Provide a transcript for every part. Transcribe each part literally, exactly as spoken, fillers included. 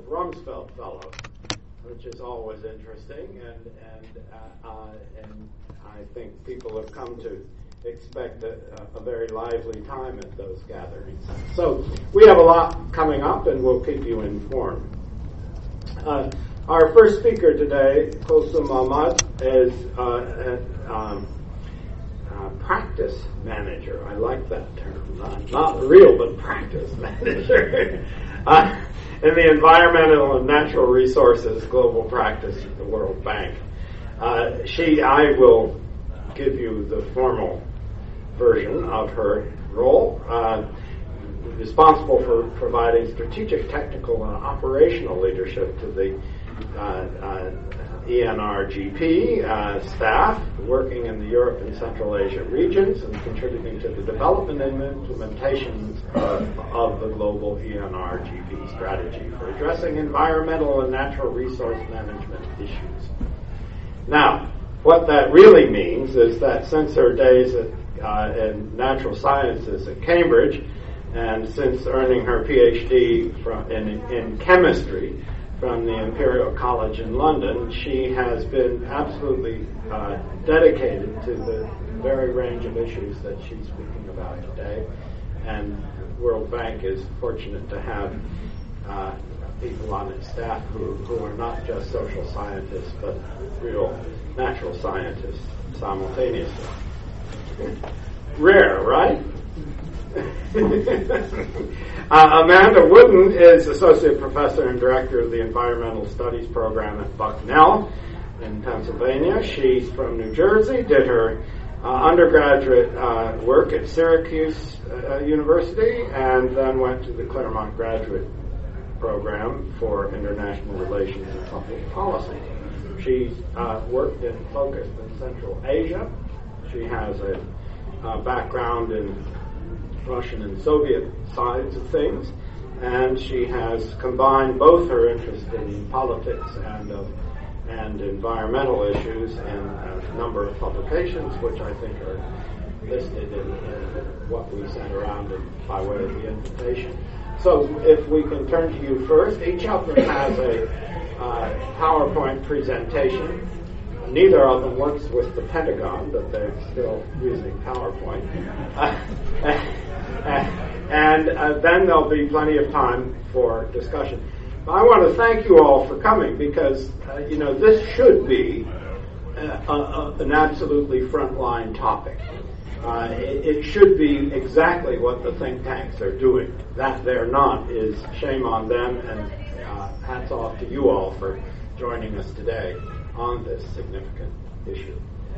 of Rumsfeld Fellows, which is always interesting, and and uh, uh, and I think people have come to expect a, a very lively time at those gatherings. So we have a lot coming up, and we'll keep you informed. Uh, our first speaker today, Kulsum Ahmad, is uh, a um, uh, practice manager. I like that term. Not, not real, but practice manager. uh, in the Environmental and Natural Resources Global Practice at the World Bank. Uh, she, I will give you the formal version of her role. Uh, responsible for providing strategic, technical, and operational leadership to the uh, uh, E N R G P uh, staff working in the Europe and Central Asia regions and contributing to the development and implementation of, of the global E N R G P strategy for addressing environmental and natural resource management issues. Now, what that really means is that since her days at, uh, in natural sciences at Cambridge, and since earning her PhD from, in, in chemistry from the Imperial College in London, she has been absolutely uh, dedicated to the very range of issues that she's speaking about today. And World Bank is fortunate to have uh, people on its staff who, who are not just social scientists, but real natural scientists simultaneously. Rare, right? uh, Amanda Wooden is Associate Professor and Director of the Environmental Studies Program at Bucknell in Pennsylvania. She's from New Jersey, did her uh, undergraduate uh, work at Syracuse uh, University, and then went to the Claremont Graduate Program for International Relations and Public Policy. She's uh, worked and focused in Central Asia. She has a uh, background in Russian and Soviet sides of things, and she has combined both her interest in politics and uh, and environmental issues in a number of publications, which I think are listed in, in what we sent around in, by way of the invitation. So if we can turn to you first, each of them has a uh, PowerPoint presentation. Neither of them works with the Pentagon, but they're still using PowerPoint. Uh, and uh, then there'll be plenty of time for discussion. I want to thank you all for coming because, uh, you know, this should be uh, a, a, an absolutely frontline topic. Uh, it, it should be exactly what the think tanks are doing. That they're not is shame on them, and uh, hats off to you all for joining us today on this significant issue.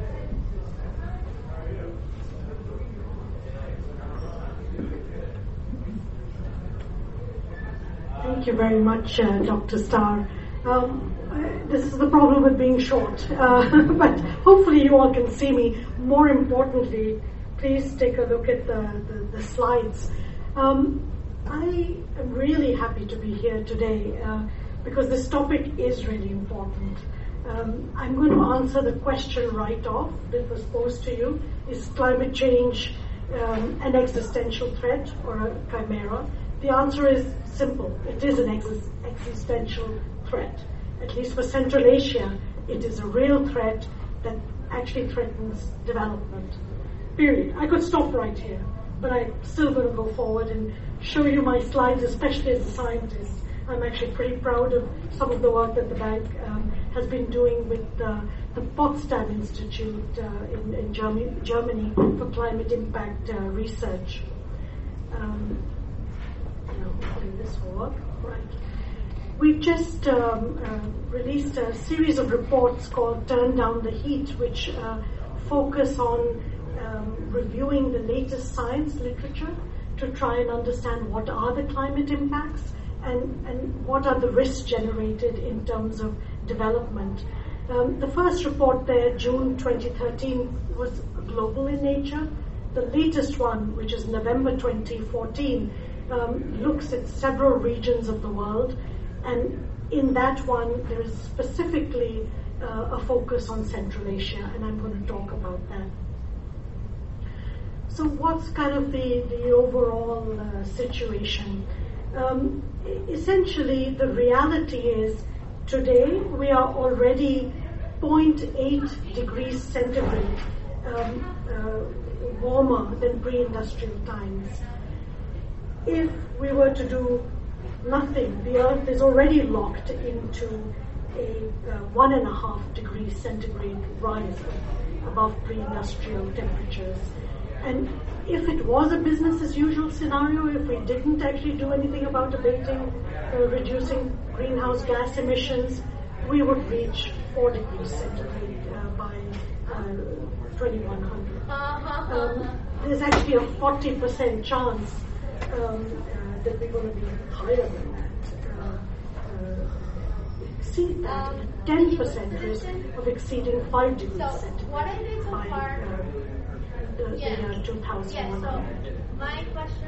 Thank you very much, uh, Doctor Starr. Um, uh, this is the problem with being short, uh, but hopefully you all can see me. More importantly, please take a look at the, the, the slides. Um, I am really happy to be here today uh, because this topic is really important. Um, I'm going to answer the question right off that was posed to you. Is climate change um, an existential threat or a chimera? The answer is simple. It is an ex- existential threat. At least for Central Asia, it is a real threat that actually threatens development. Period. I could stop right here, but I'm still going to go forward and show you my slides, especially as a scientist. I'm actually pretty proud of some of the work that the bank um, has been doing with uh, the Potsdam Institute uh, in, in Germany, Germany for climate impact uh, research. Um, you know, hopefully this will work. Right. We've just um, uh, released a series of reports called Turn Down the Heat, which uh, focus on um, reviewing the latest science literature to try and understand what are the climate impacts and, and what are the risks generated in terms of development. Um, the first report there, June twenty thirteen, was global in nature. The latest one, which is November twenty fourteen, um, looks at several regions of the world, and in that one there is specifically uh, a focus on Central Asia, and I'm going to talk about that. So what's kind of the, the overall uh, situation? Um, essentially, the reality is today we are already zero point eight degrees centigrade um, uh, warmer than pre-industrial times. If we were to do nothing, the Earth is already locked into a uh, one and a half degrees centigrade rise above pre-industrial temperatures. And if it was a business as usual scenario, if we didn't actually do anything about abating, uh, reducing greenhouse gas emissions, we would reach four degrees centigrade uh, by uh, twenty-one hundred. Um, there's actually a forty percent chance um, uh, that we're going to be higher than that. Uh, uh, exceed that, ten percent risk of exceeding five degrees so centigrade what I did so by far, uh, the, yeah. the year two thousand one hundred. Yeah, so my question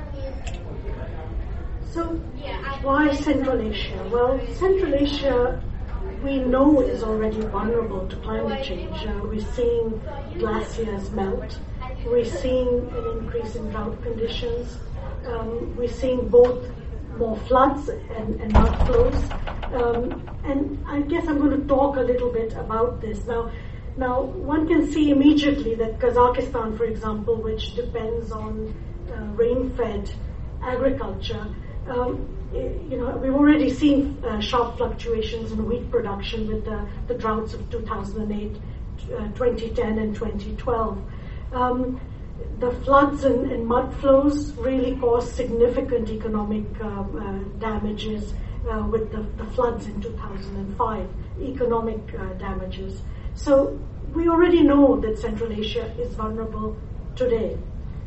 is, So, yeah, I, why Central Asia? Well, Central Asia, we know, is already vulnerable to climate change. Uh, we're seeing glaciers melt. We're seeing an increase in drought conditions. Um, we're seeing both more floods and, and mud flows. Um, and I guess I'm going to talk a little bit about this. Now, now one can see immediately that Kazakhstan, for example, which depends on uh, rain-fed agriculture, um, you know, we've already seen uh, sharp fluctuations in wheat production with the, the droughts of two thousand eight, uh, twenty ten, and twenty twelve. Um, the floods and, and mud flows really caused significant economic uh, uh, damages uh, with the, the floods in two thousand five, economic uh, damages. So we already know that Central Asia is vulnerable today.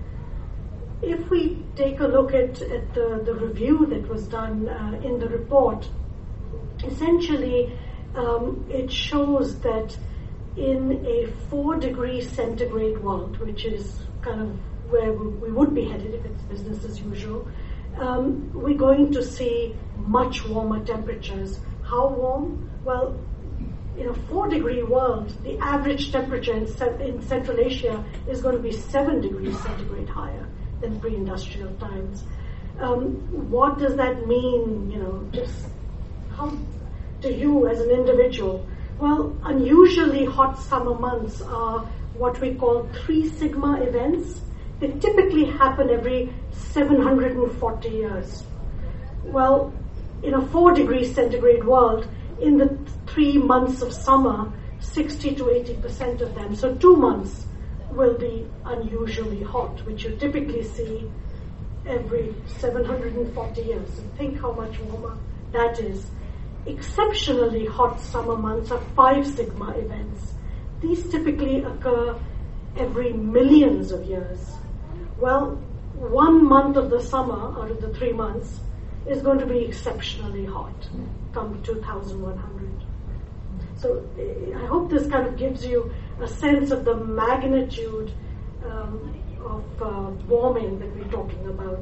If we take a look at, at the, the review that was done uh, in the report, essentially um, it shows that in a four degree centigrade world, which is kind of where we would be headed if it's business as usual, um, we're going to see much warmer temperatures. How warm? Well, in a four degree world, the average temperature in, in Central Asia is going to be seven degrees centigrade higher than pre-industrial times. Um, what does that mean, you know, just how to you as an individual? Well, unusually hot summer months are what we call three sigma events. They typically happen every seven hundred forty years. Well, in a four degree centigrade world, in the three months of summer, sixty to eighty percent of them, so two months, will be unusually hot, which you typically see every seven hundred forty years. And think how much warmer that is. Exceptionally hot summer months are five sigma events. These typically occur every millions of years. Well, one month of the summer out of the three months is going to be exceptionally hot come two thousand one hundred. So I hope this kind of gives you a sense of the magnitude um, of uh, warming that we're talking about.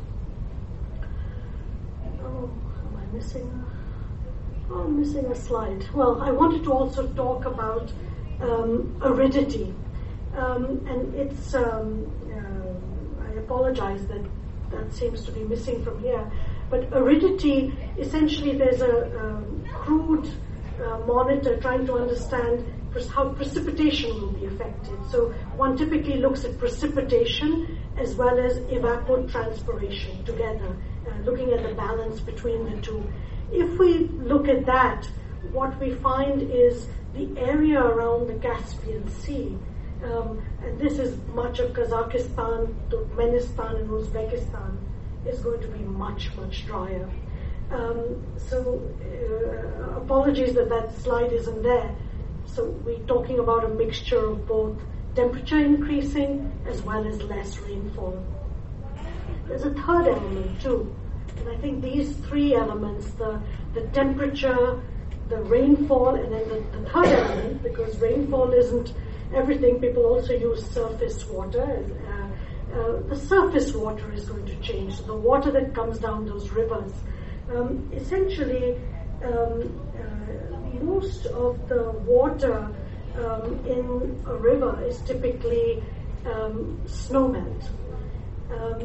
Oh, am I missing a, oh, I'm missing a slide. Well, I wanted to also talk about um, aridity. Um, and it's, um, uh, I apologize that that seems to be missing from here. But aridity, essentially there's a, a crude uh, monitor trying to understand how precipitation will be affected. So one typically looks at precipitation as well as evapotranspiration together, uh, looking at the balance between the two. If we look at that, what we find is the area around the Caspian Sea, um, and this is much of Kazakhstan, Turkmenistan, and Uzbekistan, is going to be much, much drier. Um, so uh, apologies that that slide isn't there. So we're talking about a mixture of both temperature increasing as well as less rainfall. There's a third element too, and I think these three elements, the, the temperature, the rainfall, and then the, the third element, because rainfall isn't everything, people also use surface water. Uh, uh, the surface water is going to change. So the water that comes down those rivers, um, essentially, um, uh, most of the water um, in a river is typically um, snowmelt. Um,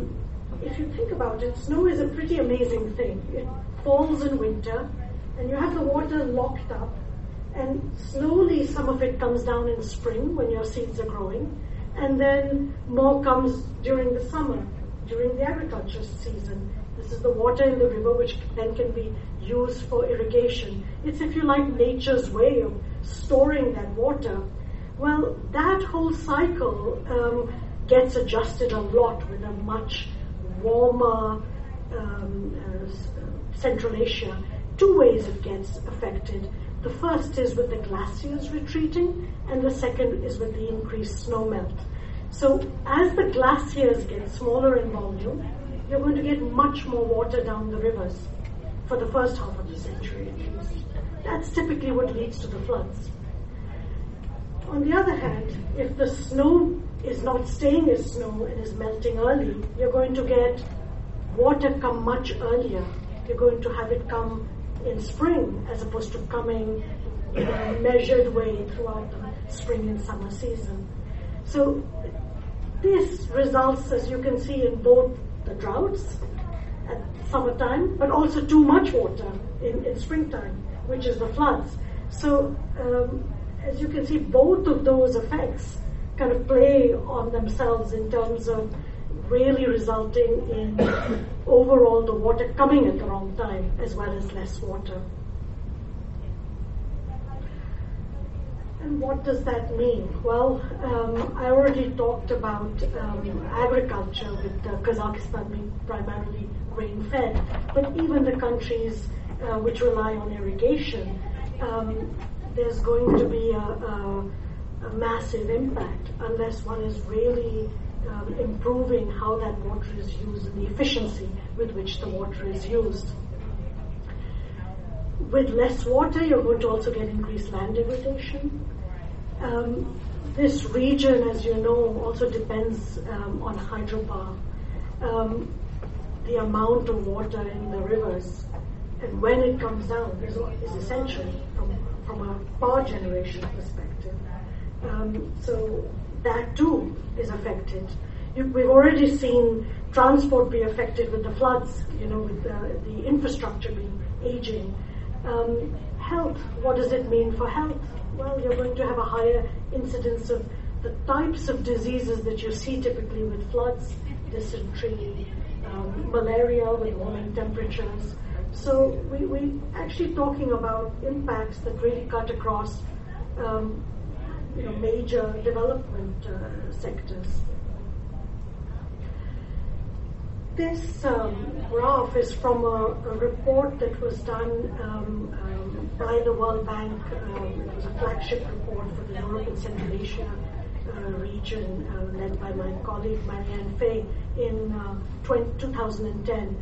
if you think about it, snow is a pretty amazing thing. It falls in winter, and you have the water locked up, and slowly some of it comes down in spring when your seeds are growing, and then more comes during the summer, during the agriculture season. This is the water in the river, which then can be used for irrigation. It's, if you like, nature's way of storing that water. Well, that whole cycle um, gets adjusted a lot with a much warmer um, uh, Central Asia. Two ways it gets affected. The first is with the glaciers retreating, and the second is with the increased snow melt. So as the glaciers get smaller in volume, you're going to get much more water down the rivers for the first half of the century at least. That's typically what leads to the floods. On the other hand, if the snow is not staying as snow and is melting early, you're going to get water come much earlier. You're going to have it come in spring as opposed to coming in a measured way throughout the spring and summer season. So this results, as you can see, in both the droughts at summertime, but also too much water in, in springtime, which is the floods. So um, as you can see, both of those effects kind of play on themselves in terms of really resulting in overall the water coming at the wrong time as well as less water. And what does that mean? Well, um, I already talked about um, agriculture, with uh, Kazakhstan being primarily rain-fed, but even the countries uh, which rely on irrigation, um, there's going to be a, a, a massive impact unless one is really um, improving how that water is used and the efficiency with which the water is used. With less water, you're going to also get increased land degradation. Um, this region, as you know, also depends um, on hydropower. Um, the amount of water in the rivers and when it comes down is, is essential from, from a power generation perspective. Um, so that too is affected. You, we've already seen transport be affected with the floods, you know, with the, the infrastructure being aging. Um, health, what does it mean for health? Well, you're going to have a higher incidence of the types of diseases that you see typically with floods, dysentery, um, malaria with warming temperatures. So we, we're actually talking about impacts that really cut across um, you know, major development uh, sectors. This um, graph is from a, a report that was done um, um, by the World Bank. Um, it was a flagship report for the Europe and Central Asia uh, region, uh, led by my colleague Marianne Fay in uh, twenty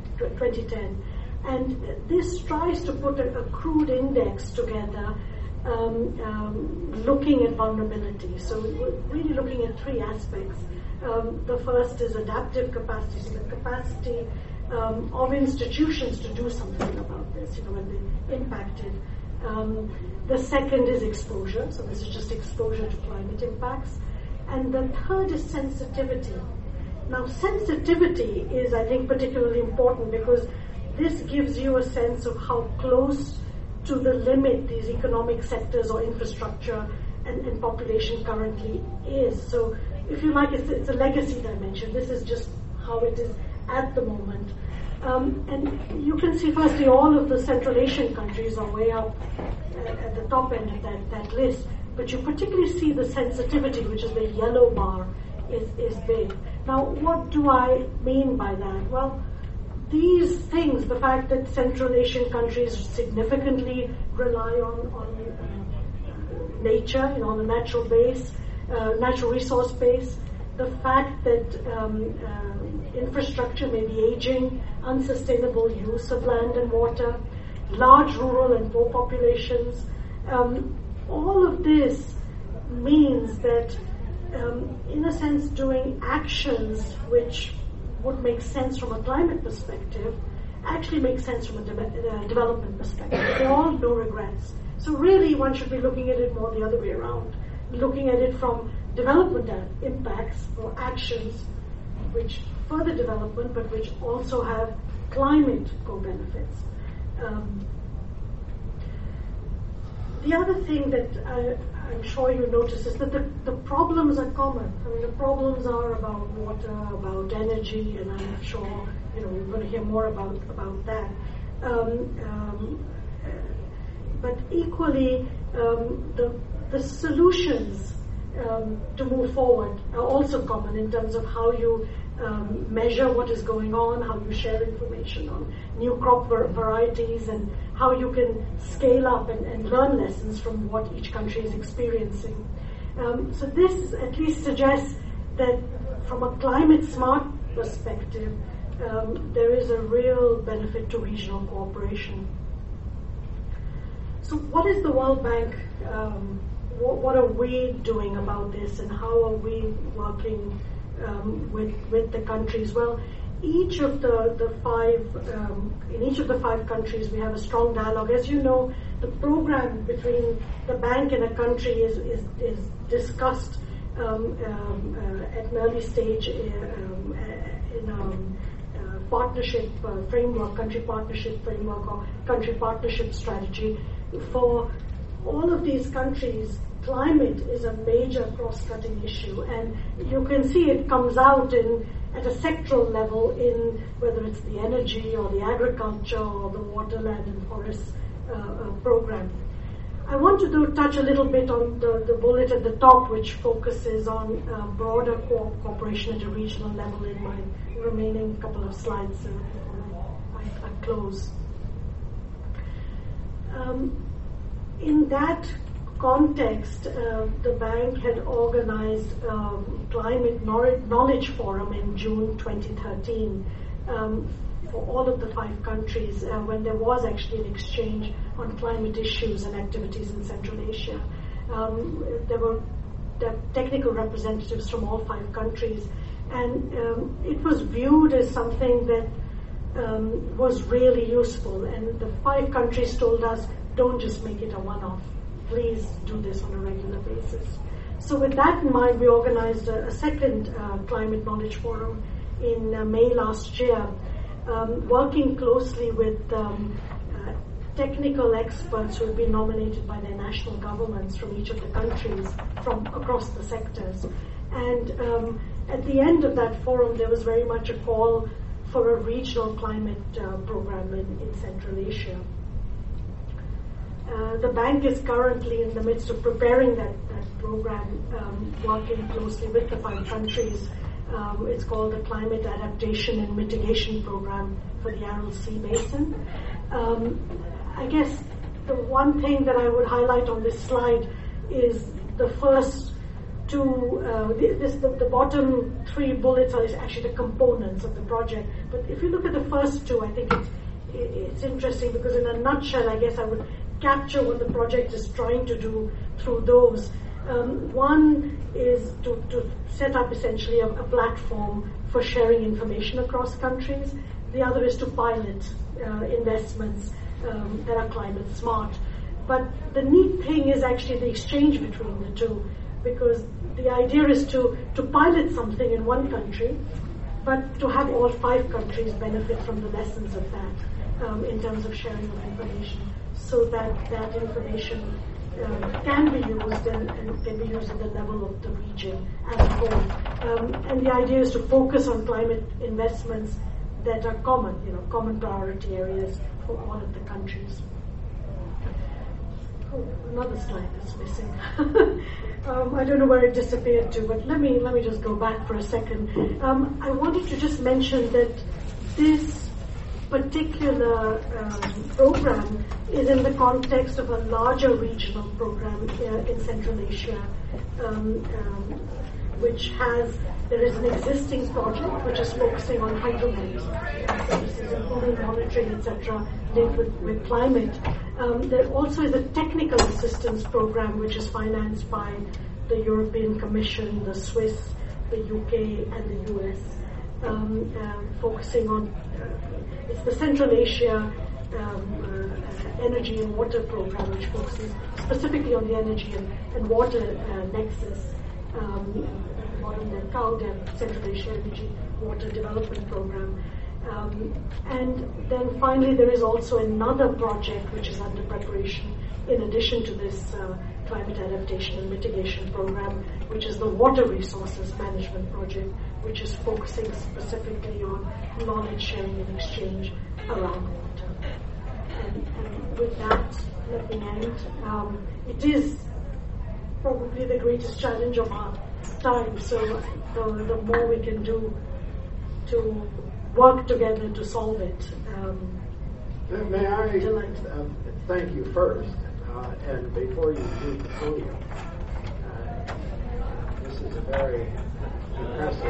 ten. And this tries to put a, a crude index together, um, um, looking at vulnerability. So we're really looking at three aspects. Um, the first is adaptive capacity, so the capacity um, of institutions to do something about this, you know, when they're impacted. Um, the second is exposure, so this is just exposure to climate impacts. And the third is sensitivity. Now, sensitivity is, I think, particularly important because this gives you a sense of how close to the limit these economic sectors or infrastructure and, and population currently is. So, if you like, it's, it's a legacy dimension. This is just how it is at the moment. Um, and you can see, firstly, all of the Central Asian countries are way up uh, at the top end of that, that list. But you particularly see the sensitivity, which is the yellow bar, is, is big. Now, what do I mean by that? Well, these things, the fact that Central Asian countries significantly rely on, on uh, nature, you know, on a natural base, uh, natural resource base, the fact that um, uh, infrastructure may be aging, unsustainable use of land and water, large rural and poor populations, um, all of this means that, um, in a sense, doing actions which would make sense from a climate perspective actually makes sense from a de- uh, development perspective. They all no regrets. So really, one should be looking at it more the other way around, looking at it from development impacts or actions which further development, but which also have climate co-benefits. Um, the other thing that I, I'm sure you notice is that the, the problems are common. I mean, the problems are about water, about energy, and I'm sure you know we're going to hear more about about that. Um, um, but equally, um, the the solutions um, to move forward are also common in terms of how you um, measure what is going on, how you share information on new crop var- varieties, and how you can scale up and, and learn lessons from what each country is experiencing. Um, so this at least suggests that from a climate smart perspective, um, there is a real benefit to regional cooperation. So what is the World Bank, um, what, what are we doing about this, and how are we working um, with, with the countries? Well, each of the, the five, um, in each of the five countries we have a strong dialogue. As you know, the program between the bank and a country is, is, is discussed um, um, uh, at an early stage um, uh, in um, uh, partnership uh, framework, country partnership framework or country partnership strategy. For all of these countries, climate is a major cross-cutting issue, and you can see it comes out in at a sectoral level in whether it's the energy or the agriculture or the water, land and forests uh, uh, program. I want to do, touch a little bit on the, the bullet at the top, which focuses on uh, broader co- cooperation at a regional level in my remaining couple of slides uh, before I, I close. Um, in that context, uh, the bank had organized a um, climate knowledge forum in June twenty thirteen um, for all of the five countries uh, when there was actually an exchange on climate issues and activities in Central Asia. Um, there were the technical representatives from all five countries, and um, it was viewed as something that um, was really useful, and the five countries told us, don't just make it a one-off. Please do this on a regular basis. So with that in mind, we organized a, a second uh, Climate Knowledge Forum in uh, May last year, um, working closely with um, uh, technical experts who have been nominated by their national governments from each of the countries from across the sectors. And um, at the end of that forum, there was very much a call for a regional climate uh, program in, in Central Asia. Uh, the bank is currently in the midst of preparing that, that program, um, working closely with the five countries. Um, it's called the Climate Adaptation and Mitigation Program for the Aral Sea Basin. Um, I guess the one thing that I would highlight on this slide is the first two, uh, this, the, the bottom three bullets are actually the components of the project. But if you look at the first two, I think it's, it's interesting because in a nutshell, I guess I would capture what the project is trying to do through those. Um, one is to, to set up essentially a, a platform for sharing information across countries. The other is to pilot uh, investments um, that are climate smart. But the neat thing is actually the exchange between the two, because the idea is to, to pilot something in one country, but to have all five countries benefit from the lessons of that um, in terms of sharing of information, so that that information uh, can be used and, and can be used at the level of the region as a whole. Um, and the idea is to focus on climate investments that are common, you know, common priority areas for all of the countries. Oh, another slide is missing. um, I don't know where it disappeared to, but let me let me just go back for a second. Um, I wanted to just mention that this particular um, program is in the context of a larger regional program uh, in Central Asia, um, um, which has, there is an existing project which is focusing on hydromet services, improving monitoring, et cetera, linked with, with climate. Um, there also is a technical assistance program which is financed by the European Commission, the Swiss, the U K, and the U S. Um, uh, focusing on, uh, it's the Central Asia um, uh, Energy and Water Program, which focuses specifically on the energy and, and water uh, nexus, um, bottom there, CALDEP, Central Asia Energy Water Development Program. Um, and then finally, there is also another project which is under preparation in addition to this uh, climate adaptation and mitigation program, which is the Water Resources Management Project, which is focusing specifically on knowledge sharing and exchange around water. And, and with that, let me end. Um, it is probably the greatest challenge of our time, so the, the more we can do to work together to solve it. Um, May I uh, thank you first, uh, and before you leave the podium, uh, this is a very impressive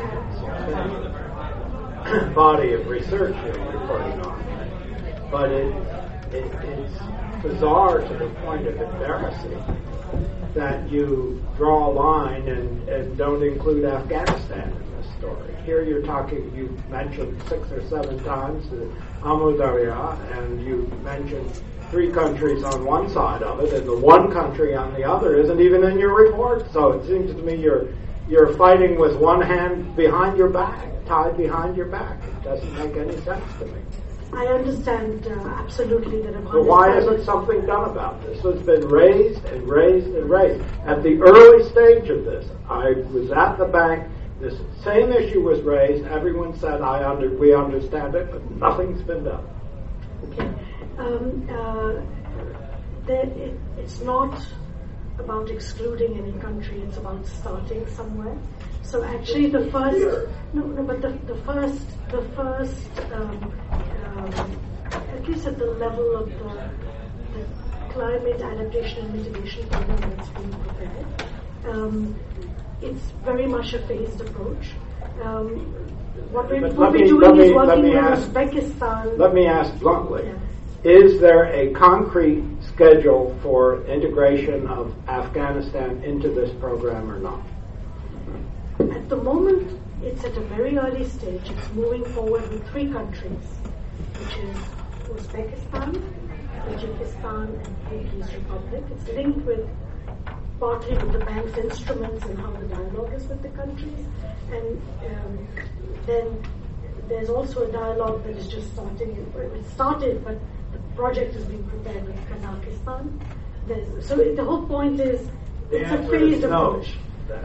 and substantial body of research you're reporting on, but it, it, it's bizarre to the point of embarrassing that you draw a line and, and don't include Afghanistan in this story. Here you're talking, you mentioned six or seven times the Amu Darya, and you mentioned three countries on one side of it, and the one country on the other isn't even in your report. So it seems to me you're you're fighting with one hand behind your back, tied behind your back. It doesn't make any sense to me. I understand uh, absolutely that Afghanistan... So why isn't something done about this? It's been raised and raised and raised. At the early stage of this, I was at the bank. This same issue was raised. Everyone said, "I under, we understand it," but nothing's been done. Okay. Um, uh, there, it, it's not about excluding any country. It's about starting somewhere. So actually, the first no, no, but the, the first, the first, um, um, at least at the level of the, the climate adaptation and mitigation program that's being prepared. Um, It's very much a phased approach. Um, what we will be me, doing me, is working with ask, Uzbekistan. Let me ask bluntly, yeah. Is there a concrete schedule for integration of Afghanistan into this program or not? At the moment, it's at a very early stage. It's moving forward with three countries, which is Uzbekistan, Tajikistan, and Kyrgyz Republic. It's linked with partly with the bank's instruments and how the dialogue is with the countries. And um, then there's also a dialogue that is just starting. It started, but the project is being prepared with Kazakhstan. There's, so the whole point is The it's a phased no. approach.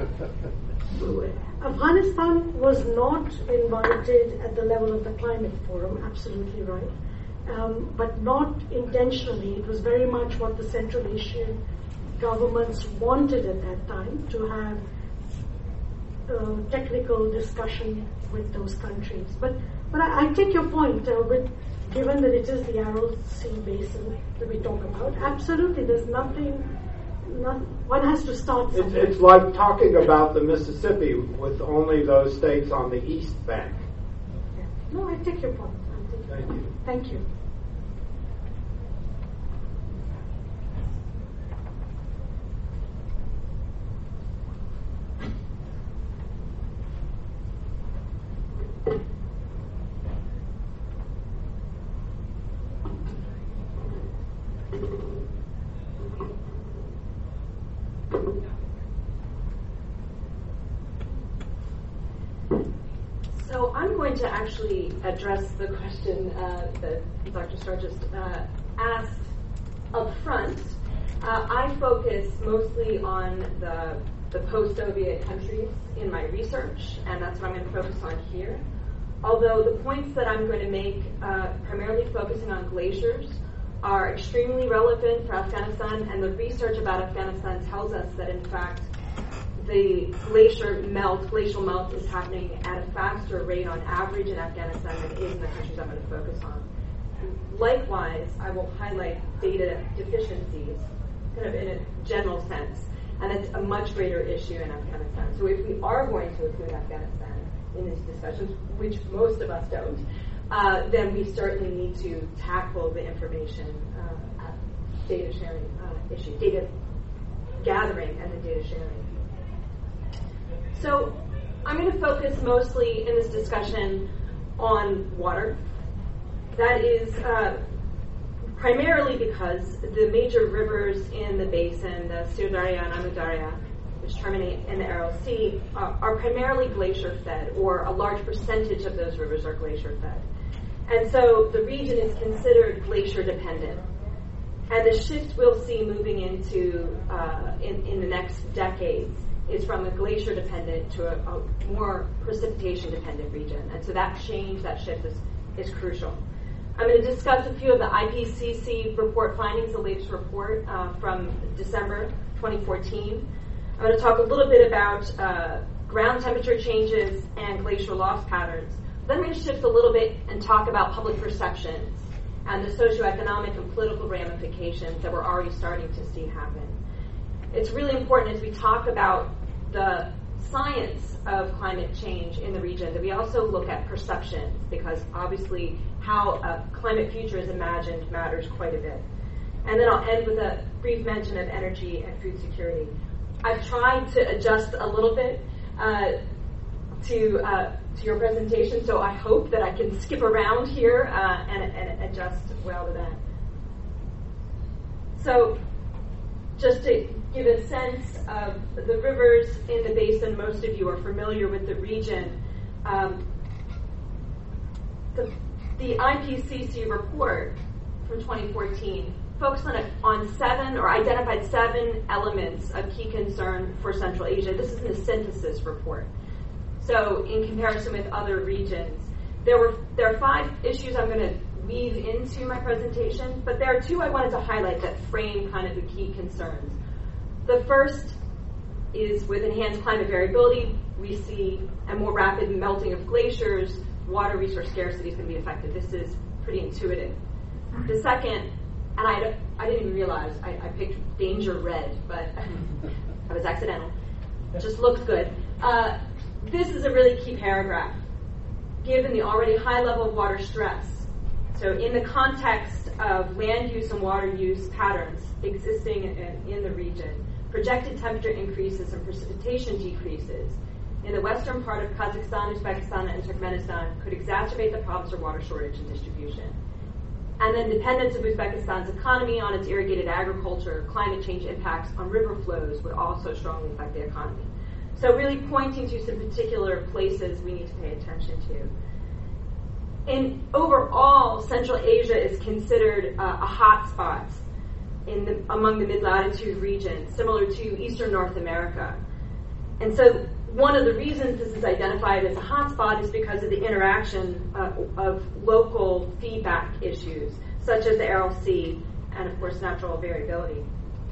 Afghanistan was not invited at the level of the climate forum, absolutely right. Um, but not intentionally. It was very much what the Central Asian governments wanted at that time, to have uh, technical discussion with those countries. But but I, I take your point, uh, with, given that it is the Aral Sea Basin that we talk about, absolutely, there's nothing, not, one has to start It's, it's like talking about the Mississippi with only those states on the east bank. Yeah. No, I take your point. I take your Thank point. you. Thank you. So I'm going to actually address the question uh, that Doctor Starr just uh, asked up front. Uh, I focus mostly on the, the post-Soviet countries in my research, and that's what I'm going to focus on here. Although the points that I'm going to make, uh, primarily focusing on glaciers, are extremely relevant for Afghanistan, and the research about Afghanistan tells us that, in fact, the glacier melt, glacial melt is happening at a faster rate on average in Afghanistan than it is in the countries I'm going to focus on. Likewise, I will highlight data deficiencies, kind of in a general sense, and it's a much greater issue in Afghanistan. So if we are going to include Afghanistan in these discussions, which most of us don't, uh, then we certainly need to tackle the information uh, data sharing uh, issue, data gathering and the data sharing. So I'm going to focus mostly in this discussion on water. That is uh, primarily because the major rivers in the basin, the Syr Darya and Amu Darya, which terminate in the Aral Sea, uh, are primarily glacier-fed, or a large percentage of those rivers are glacier-fed. And so the region is considered glacier-dependent. And the shift we'll see moving into uh, in, in the next decades is from a glacier-dependent to a, a more precipitation-dependent region. And so that change, that shift is, is crucial. I'm going to discuss a few of the I P C C report findings, the latest report uh, from December twenty fourteen. I'm going to talk a little bit about uh, ground temperature changes and glacial loss patterns. Then I'm going to shift a little bit and talk about public perceptions and the socioeconomic and political ramifications that we're already starting to see happen. It's really important as we talk about the science of climate change in the region that we also look at perceptions, because obviously how a climate future is imagined matters quite a bit. And then I'll end with a brief mention of energy and food security. I've tried to adjust a little bit uh, to uh, to your presentation, so I hope that I can skip around here uh, and, and adjust well to that. So just to give a sense of the rivers in the basin, most of you are familiar with the region. Um, the, the I P C C report from twenty fourteen focused on, a, on seven, or identified seven elements of key concern for Central Asia. This is a synthesis report. So in comparison with other regions, there were there are five issues I'm going to weave into my presentation, but there are two I wanted to highlight that frame kind of the key concerns. The first is with enhanced climate variability, we see a more rapid melting of glaciers, water resource scarcity is going to be affected. This is pretty intuitive. The second, and I, I didn't even realize, I, I picked danger red, but that was accidental. It just looks good. Uh, this is a really key paragraph. Given the already high level of water stress, so in the context of land use and water use patterns existing in, in the region, projected temperature increases and precipitation decreases in the western part of Kazakhstan, Uzbekistan, and Turkmenistan could exacerbate the problems of water shortage and distribution. And then dependence of Uzbekistan's economy on its irrigated agriculture, climate change impacts on river flows would also strongly affect the economy. So really pointing to some particular places we need to pay attention to. And overall, Central Asia is considered uh, a hot spot in the, among the mid-latitude region, similar to Eastern North America. And so one of the reasons this is identified as a hotspot is because of the interaction uh, of local feedback issues, such as the Aral Sea and, of course, natural variability.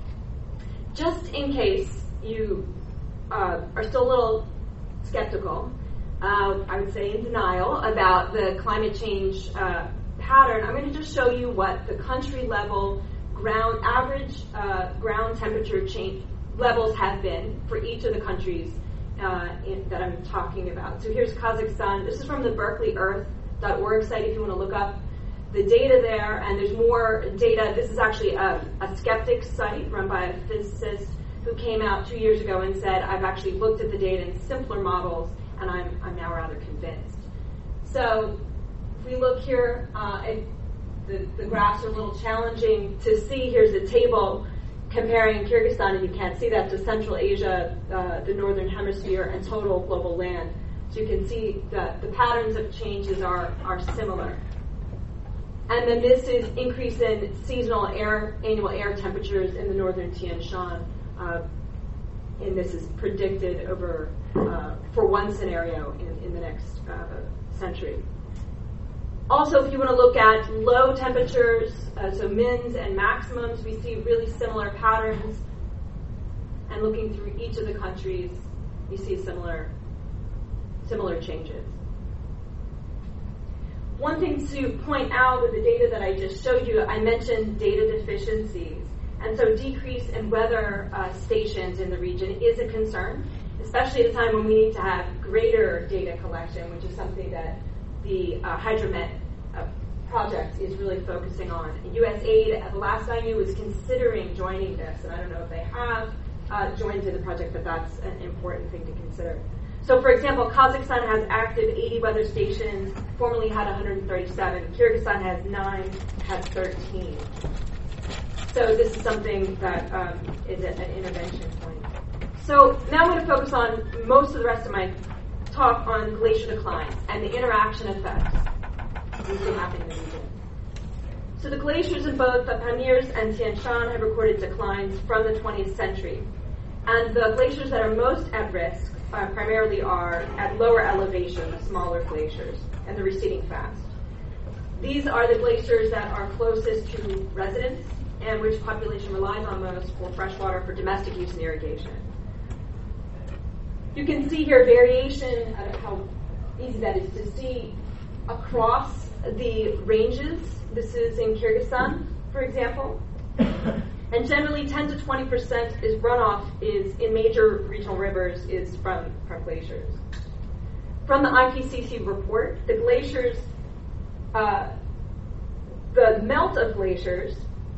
Just in case you uh, are still a little skeptical, uh, I would say in denial, about the climate change uh, pattern, I'm going to just show you what the country-level ground average uh, ground temperature change levels have been for each of the countries uh, in, that I'm talking about. So here's Kazakhstan. This is from the berkeley earth dot org site if you want to look up the data there, and there's more data. This is actually a, a skeptic site run by a physicist who came out two years ago and said, I've actually looked at the data in simpler models, and I'm, I'm now rather convinced. So if we look here, uh, it, the, the graphs are a little challenging to see. Here's a table comparing Kyrgyzstan, and you can't see that, to Central Asia, uh, the Northern Hemisphere, and total global land. So you can see that the patterns of changes are, are similar. And then this is increase in seasonal air, annual air temperatures in the northern Tian Shan. Uh, and this is predicted over, uh, for one scenario in, in the next uh, century. Also, if you want to look at low temperatures, uh, so mins and maximums, we see really similar patterns. And looking through each of the countries, you see similar, similar changes. One thing to point out with the data that I just showed you, I mentioned data deficiencies. And so decrease in weather uh, stations in the region is a concern, especially at a time when we need to have greater data collection, which is something that the uh, Hydromet uh, project is really focusing on. U S A I D, the last I knew, was considering joining this, and I don't know if they have uh, joined to the project, but that's an important thing to consider. So, for example, Kazakhstan has active eighty weather stations, formerly had one hundred thirty-seven. Kyrgyzstan has nine, has thirteen. So this is something that um, is a, an intervention point. So now I'm going to focus on most of the rest of my talk on glacier declines and the interaction effects we see happening in the region. So the glaciers in both the Pamirs and Tian Shan have recorded declines from the twentieth century. And the glaciers that are most at risk uh, primarily are at lower elevation, the smaller glaciers, and they're receding fast. These are the glaciers that are closest to residents and which population relies on most for freshwater for domestic use and irrigation. You can see here variation of how easy that is to see across the ranges. This is in Kyrgyzstan, for example. And generally ten to twenty percent is runoff is in major regional rivers is from, from glaciers. From the I P C C report, the glaciers, uh, the melt of glaciers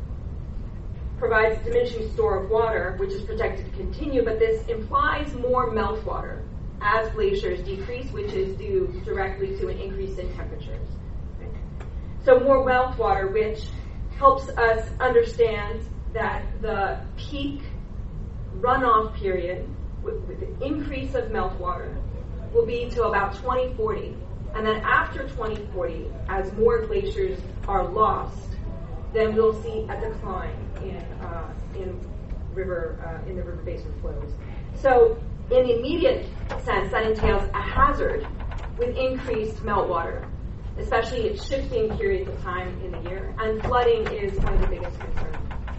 provides diminishing store of water, which is projected to continue, but this implies more meltwater as glaciers decrease, which is due directly to an increase in temperatures. Okay. So more meltwater, which helps us understand that the peak runoff period with, with the increase of meltwater will be to about twenty forty. And then after twenty forty, as more glaciers are lost, then we'll see a decline in uh, in river uh, in the river basin flows. So in the immediate sense, that entails a hazard with increased meltwater, especially at shifting periods of time in the year, and flooding is one of the biggest concerns.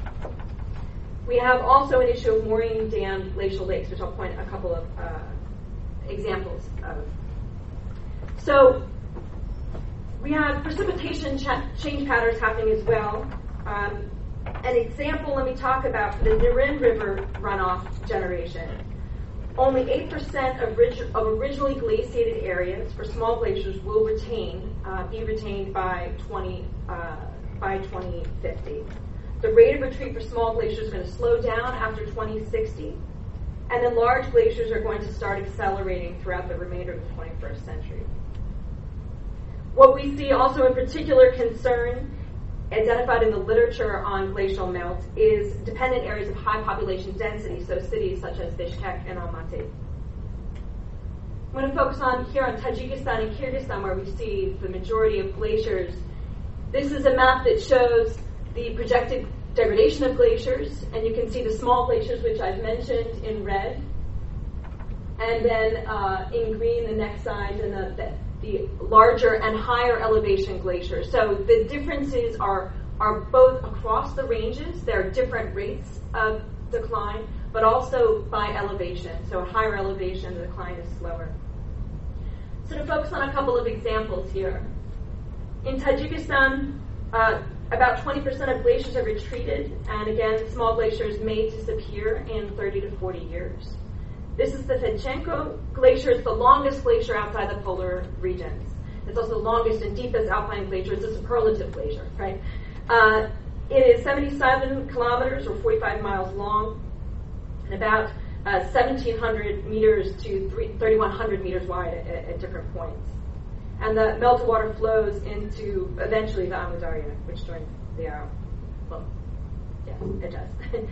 We have also an issue of mooring dammed glacial lakes, which I'll point a couple of uh, examples of. So we have precipitation ch- change patterns happening as well. Um, an example, let me talk about the Narin River runoff generation. Only eight percent of, rig- of originally glaciated areas for small glaciers will retain, uh, be retained by twenty uh, by twenty fifty. The rate of retreat for small glaciers is going to slow down after twenty sixty, and then large glaciers are going to start accelerating throughout the remainder of the twenty-first century. What we see also in particular concern identified in the literature on glacial melt is dependent areas of high population density, so cities such as Bishkek and Almaty. I'm going to focus on here on Tajikistan and Kyrgyzstan, where we see the majority of glaciers. This is a map that shows the projected degradation of glaciers, and you can see the small glaciers, which I've mentioned, in red, and then uh, in green the next size, and the, the the larger and higher elevation glaciers. So the differences are are both across the ranges. There are different rates of decline, but also by elevation. So at higher elevation, the decline is slower. So to focus on a couple of examples here. In Tajikistan, uh, about twenty percent of glaciers have retreated, and again, small glaciers may disappear in thirty to forty years. This is the Fedchenko Glacier. It's the longest glacier outside the polar regions. It's also the longest and deepest alpine glacier. It's a superlative glacier, right? Uh, it is seventy-seven kilometers or forty-five miles long and about uh, seventeen hundred meters to thirty-one hundred meters wide at, at different points. And the melted water flows into eventually the Amudarya, which joins the Aral. Well, yes, it does.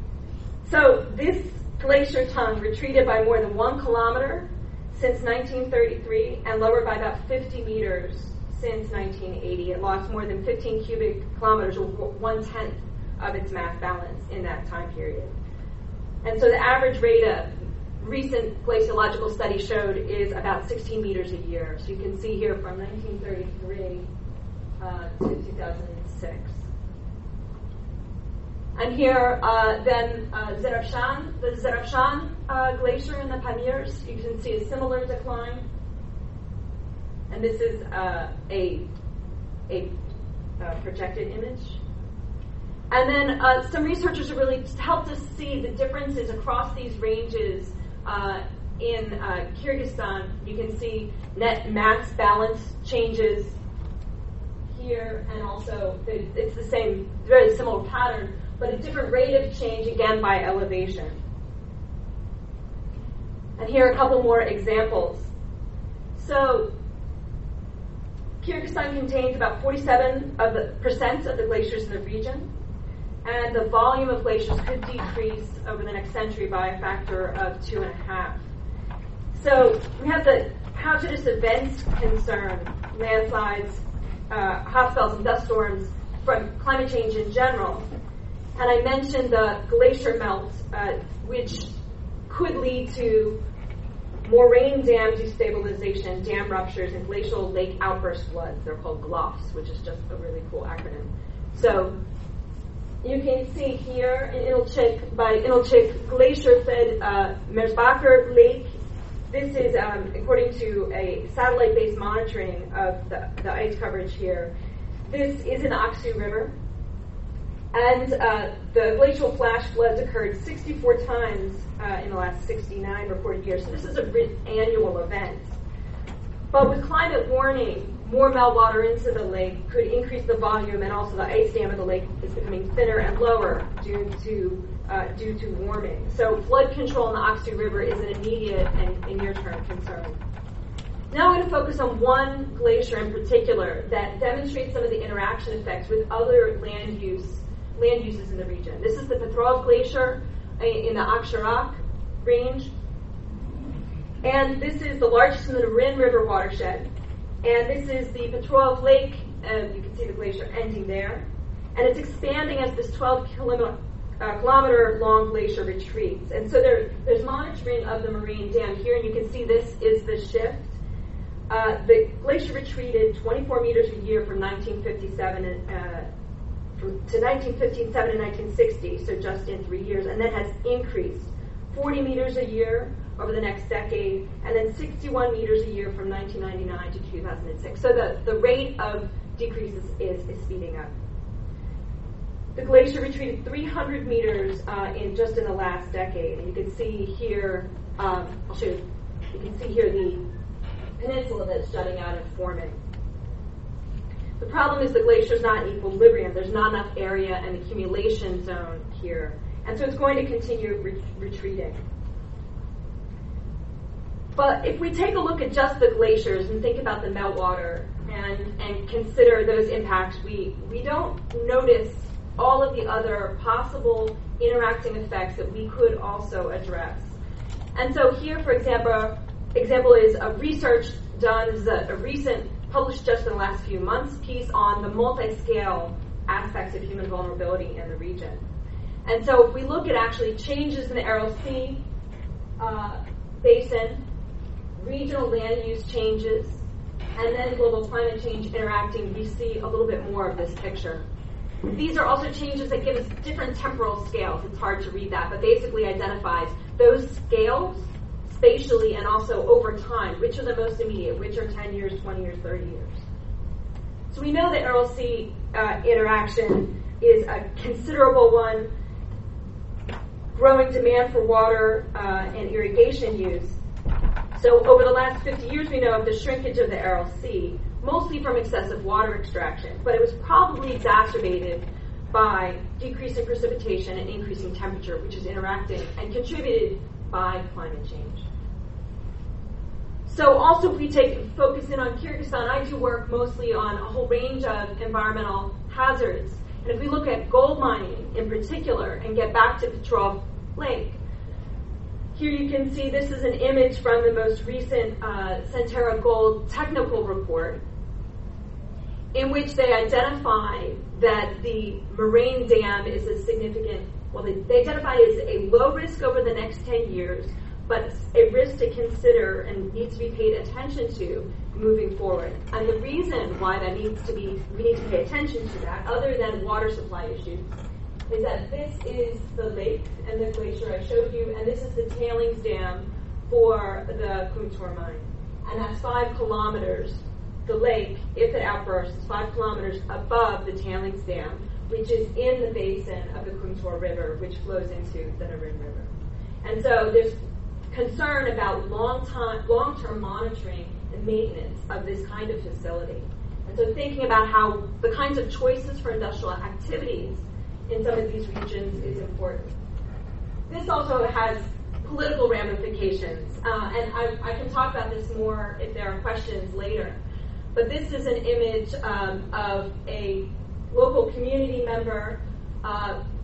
So this glacier tongue retreated by more than one kilometer since nineteen thirty-three and lowered by about fifty meters since nineteen eighty. It lost more than fifteen cubic kilometers, or one-tenth of its mass balance in that time period. And so the average rate of recent glaciological study showed is about sixteen meters a year. So you can see here from nineteen thirty-three uh, to two thousand six. And here, uh, then, uh, Zerafshan, the Zerafshan uh, glacier in the Pamirs, you can see a similar decline. And this is uh, a, a uh, projected image. And then uh, some researchers have really helped us see the differences across these ranges. Uh, in uh, Kyrgyzstan, you can see net mass balance changes here, and also it's the same, very similar pattern, but a different rate of change, again, by elevation. And here are a couple more examples. So Kyrgyzstan contains about forty-seven of the percent of the glaciers in the region. and the volume of glaciers could decrease over the next century by a factor of two and a half. So we have the hazardous events concern, landslides, uh, hot spells, and dust storms from climate change in general. And I mentioned the glacier melt, uh, which could lead to moraine dam destabilization, dam ruptures, and glacial lake outburst floods. They're called GLOFs, which is just a really cool acronym. So you can see here in Inalchik, by Inalchik glacier-fed uh, Merzbacher Lake. This is um, according to a satellite-based monitoring of the, the ice coverage here. This is in the Aksu River. And uh, the glacial flash floods occurred sixty-four times uh, in the last sixty-nine recorded years. So this is an annual event. But with climate warming, more meltwater into the lake could increase the volume, and also the ice dam of the lake is becoming thinner and lower due to uh, due to warming. So flood control in the Aksu River is an immediate and, and near-term concern. Now I'm going to focus on one glacier in particular that demonstrates some of the interaction effects with other land use land uses in the region. This is the Petrov Glacier in the Aksharak range. And this is the largest in the Rin River watershed. And this is the Petrov Lake. Uh, you can see the glacier ending there. And it's expanding as this twelve kilometer, uh, kilometer long glacier retreats. And so there, there's monitoring of the moraine dam here. And you can see this is the shift. Uh, the glacier retreated twenty-four meters a year from nineteen fifty-seven and, uh, to nineteen fifty-seven and nineteen sixty, so just in three years, and then has increased forty meters a year over the next decade, and then sixty-one meters a year from nineteen ninety-nine to two thousand six. So the, the rate of decreases is, is speeding up. The glacier retreated three hundred meters uh, in just in the last decade, and you can see here, um, I'll show you, you can see here the peninsula that's jutting out and forming. The problem is the glacier is not in equilibrium. There's not enough area and accumulation zone here. And so it's going to continue re- retreating. But if we take a look at just the glaciers and think about the meltwater and, and consider those impacts, we, we don't notice all of the other possible interacting effects that we could also address. And so here, for example, example is a research done, this is a, a recent published just in the last few months, piece on the multi-scale aspects of human vulnerability in the region. And so if we look at actually changes in the Aral Sea uh, basin, regional land use changes, and then global climate change interacting, we see a little bit more of this picture. These are also changes that give us different temporal scales. It's hard to read that, but basically identifies those scales spatially and also over time, which are the most immediate, which are ten years, twenty years, thirty years. So we know that Aral Sea uh, interaction is a considerable one, growing demand for water uh, and irrigation use. So over the last fifty years, we know of the shrinkage of the Aral Sea, mostly from excessive water extraction, but it was probably exacerbated by decreasing precipitation and increasing temperature, which is interacting and contributed by climate change. So also if we take focus in on Kyrgyzstan, I do work mostly on a whole range of environmental hazards. And if we look at gold mining in particular and get back to Petrov Lake, here you can see this is an image from the most recent uh, Centerra Gold technical report, in which they identify that the moraine dam is a significant, well, they, they identify it as a low risk over the next ten years, but a risk to consider and needs to be paid attention to moving forward. And the reason why that needs to be, we need to pay attention to that, other than water supply issues, is that this is the lake and the glacier I showed you, and this is the tailings dam for the Kumtor mine. And that's five kilometers. The lake, if it outbursts, is five kilometers above the tailings dam, which is in the basin of the Kumtor River, which flows into the Narin River. And so there's concern about long time, long-term monitoring and maintenance of this kind of facility. And so thinking about how the kinds of choices for industrial activities in some of these regions is important. This also has political ramifications, uh, and I, I can talk about this more if there are questions later. But this is an image um, of a local community member uh,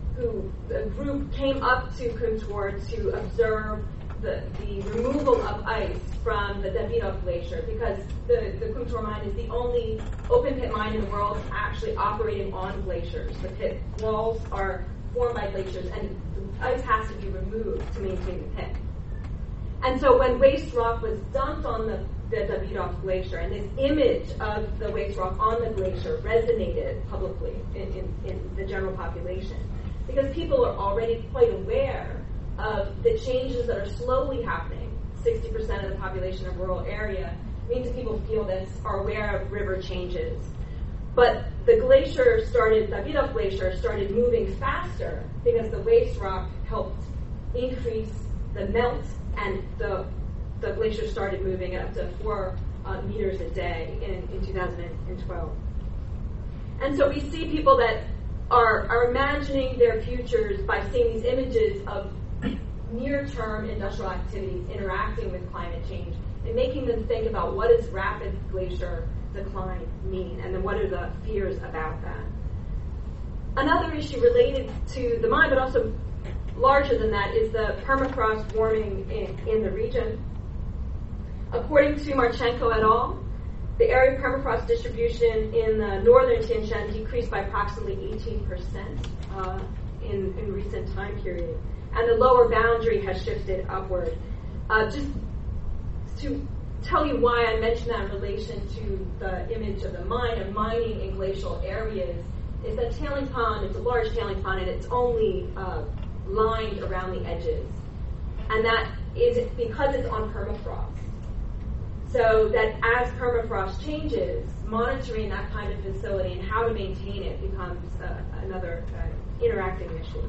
the group came up to Kuntur to observe the, the removal of ice from the Davidov Glacier, because the, the Kuntur mine is the only open pit mine in the world actually operating on glaciers. The pit walls are formed by glaciers, and the ice has to be removed to maintain the pit. And so when waste rock was dumped on the, the Davidov Glacier, and this image of the waste rock on the glacier resonated publicly in, in, in the general population, because people are already quite aware of the changes that are slowly happening. sixty percent of the population of rural area means that people feel this, are aware of river changes. But the glacier started, Davidov Glacier started moving faster because the waste rock helped increase the melt, and the, the glacier started moving up to four uh, meters a day in, in two thousand twelve. And so we see people that are, are imagining their futures by seeing these images of near-term industrial activities interacting with climate change and making them think about what does rapid glacier decline mean, and then what are the fears about that. Another issue related to the mine, but also larger than that, is the permafrost warming in, in the region. According to Marchenko et al., the area of permafrost distribution in the northern Tian Shan decreased by approximately eighteen percent uh, in, in recent time period. And the lower boundary has shifted upward. Uh, just to tell you why I mention that in relation to the image of the mine, of mining in glacial areas, is that tailing pond, it's a large tailing pond, and it's only uh, lined around the edges. And that is because it's on permafrost. So that as permafrost changes, monitoring that kind of facility and how to maintain it becomes uh, another uh, interacting issue.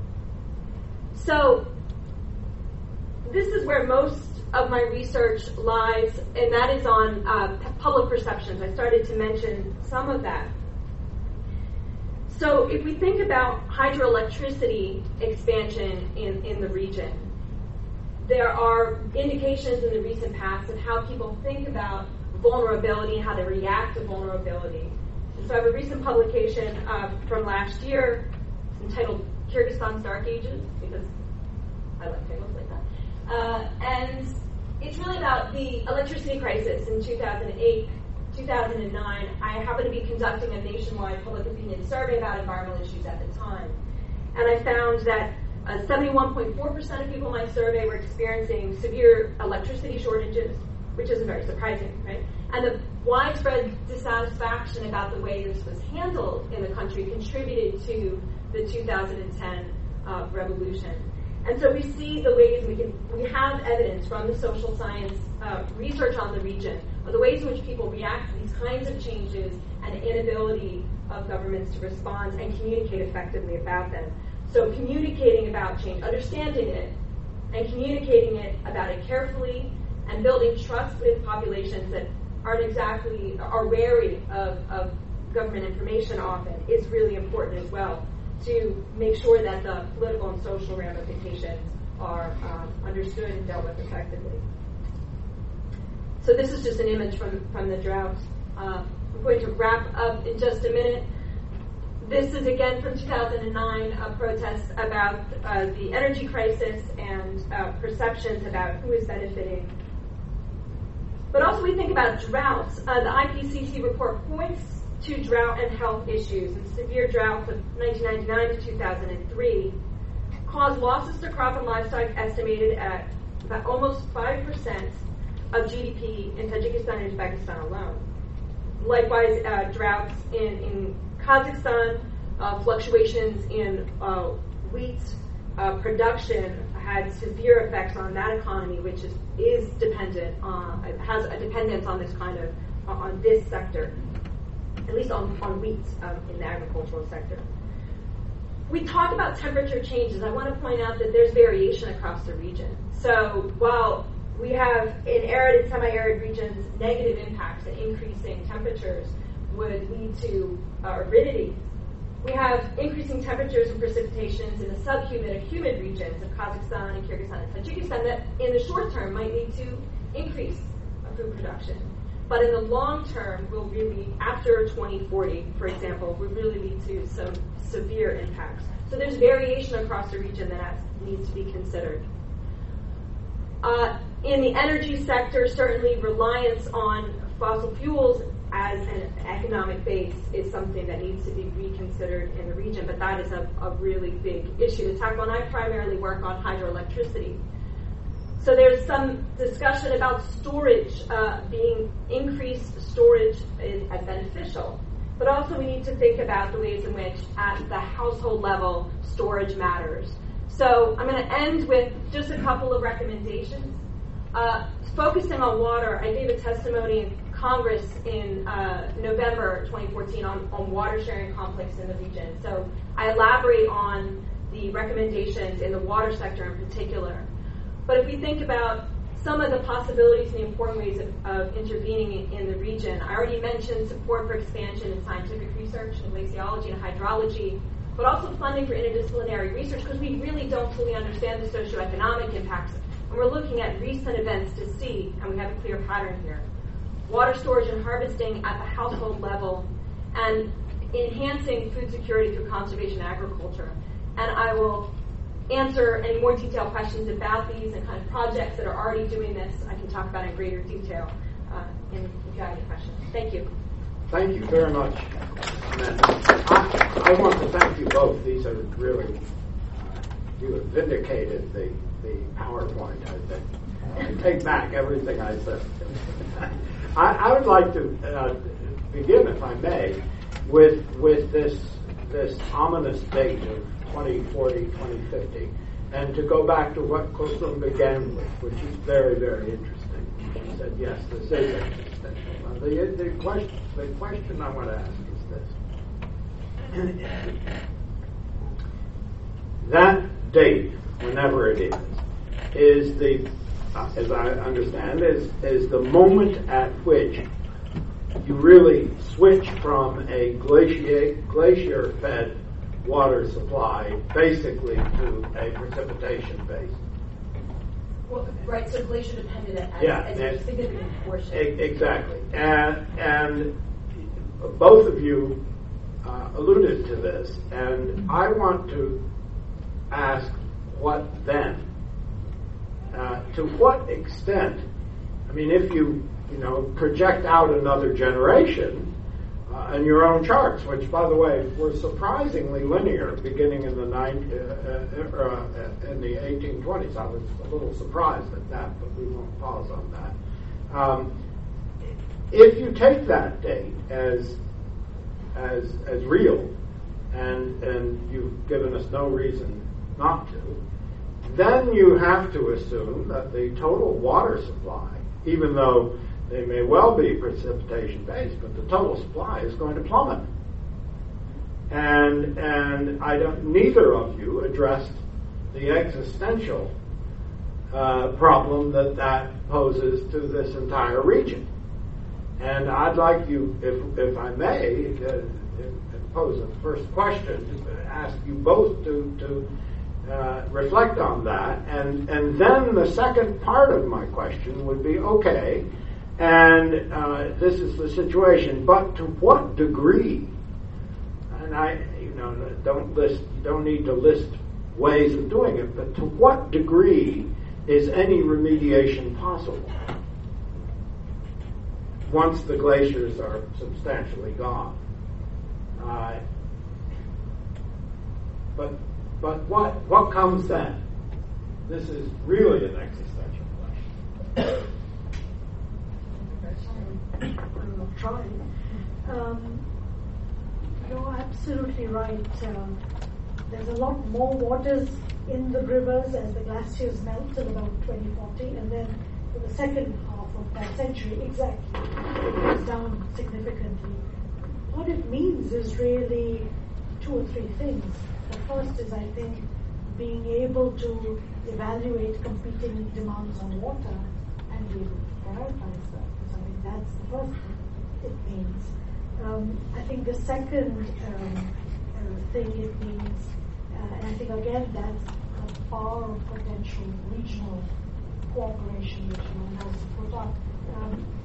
So this is where most of my research lies, and that is on uh, public perceptions. I started to mention some of that. So if we think about hydroelectricity expansion in, in the region, there are indications in the recent past of how people think about vulnerability and how they react to vulnerability. And so I have a recent publication uh, from last year entitled Kyrgyzstan's Dark Ages, because I like titles like that. Uh, and it's really about the electricity crisis in two thousand eight, two thousand nine. I happened to be conducting a nationwide public opinion survey about environmental issues at the time. And I found that uh, seventy-one point four percent of people in my survey were experiencing severe electricity shortages, which isn't very surprising, right? And the widespread dissatisfaction about the way this was handled in the country contributed to the two thousand ten uh, revolution. And so we see the ways we can, we have evidence from the social science uh, research on the region of the ways in which people react to these kinds of changes and the inability of governments to respond and communicate effectively about them. So communicating about change, understanding it, and communicating it about it carefully, and building trust with populations that aren't exactly, are wary of, of government information often, is really important as well, to make sure that the political and social ramifications are um, understood and dealt with effectively. So this is just an image from, from the drought. Uh, I'm going to wrap up in just a minute. This is again from two thousand nine, a protest about uh, the energy crisis and uh, perceptions about who is benefiting. But also we think about droughts. Uh, the I P C C report points to drought and health issues. And severe droughts of nineteen ninety-nine to two thousand three caused losses to crop and livestock estimated at about almost five percent of G D P in Tajikistan and Uzbekistan alone. Likewise, uh, droughts in, in Kazakhstan, uh, fluctuations in uh, wheat uh, production had severe effects on that economy, which is, is dependent on, has a dependence on this kind of, uh, on this sector, at least on, on wheat um, in the agricultural sector. We talk about temperature changes. I want to point out that there's variation across the region. So while we have in arid and semi-arid regions negative impacts and increasing temperatures would lead to uh, aridity, we have increasing temperatures and precipitations in the subhumid and humid regions of Kazakhstan and Kyrgyzstan and Tajikistan that in the short term might lead to increase of food production. but in the long term will really, after twenty forty, for example, will really lead to some severe impacts. So there's variation across the region that needs to be considered. Uh, in the energy sector, certainly reliance on fossil fuels as an economic base is something that needs to be reconsidered in the region, but that is a, a really big issue to tackle, and I primarily work on hydroelectricity. So there's some discussion about storage, uh, being increased storage is as beneficial, but also we need to think about the ways in which at the household level storage matters. So I'm going to end with just a couple of recommendations. Uh, focusing on water, I gave a testimony in Congress in uh, November twenty fourteen on, on water sharing conflicts in the region. So I elaborate on the recommendations in the water sector in particular. But if we think about some of the possibilities and the important ways of, of intervening in, in the region, I already mentioned support for expansion in scientific research in glaciology and hydrology, but also funding for interdisciplinary research because we really don't fully understand the socioeconomic impacts. And we're looking at recent events to see, and we have a clear pattern here. Water storage and harvesting at the household level, and enhancing food security through conservation agriculture. And I will answer any more detailed questions about these and kind of projects that are already doing this. I can talk about in greater detail uh, in, if you have any questions. Thank you. Thank you very much, I, I want to thank you both. These are really, uh, you have vindicated the, the PowerPoint, I think. I take back everything I said. I, I would like to uh, begin, if I may, with with this this ominous date of twenty forty, twenty fifty, and to go back to what Kusum began with, which is very, very interesting. She said, yes, this is existential. Uh, the, the, question, the question I want to ask is this. That date, whenever it is, is the Uh, as I understand, is, is the moment at which you really switch from a glacier, glacier-fed water supply basically to a precipitation base. Well, right, so glacier dependent as, yeah, as a significant portion. E- exactly. And, and both of you uh, alluded to this, and I want to ask what then? Uh, to what extent, I mean, if you, you know, project out another generation uh, in your own charts, which, by the way, were surprisingly linear beginning in the nine, uh, uh, uh, in the eighteen twenties. I was a little surprised at that, but we won't pause on that. Um, if you take that date as as as real, and and you've given us no reason not to, then you have to assume that the total water supply, even though they may well be precipitation-based, but the total supply is going to plummet. And and I don't. Neither of you addressed the existential uh, problem that that poses to this entire region. And I'd like you, if if I may, uh, pose a first question, to ask you both to to. Uh, reflect on that, and and then the second part of my question would be, okay, and uh, this is the situation, but to what degree? And I, you know, don't list, you don't need to list ways of doing it, but to what degree is any remediation possible once the glaciers are substantially gone? Uh, but But what what comes then? This is really an existential question. I'm trying. Um, you're absolutely right. Um, there's a lot more waters in the rivers as the glaciers melt till about twenty forty, and then in the second half of that century, exactly, it goes down significantly. What it means is really two or three things. The first is, I think, being able to evaluate competing demands on water and be able to prioritize them. So I think that's the first thing it means. Um, I think the second um, uh, thing it means, uh, and I think again that's a power of potential regional cooperation which one has to put up. Um,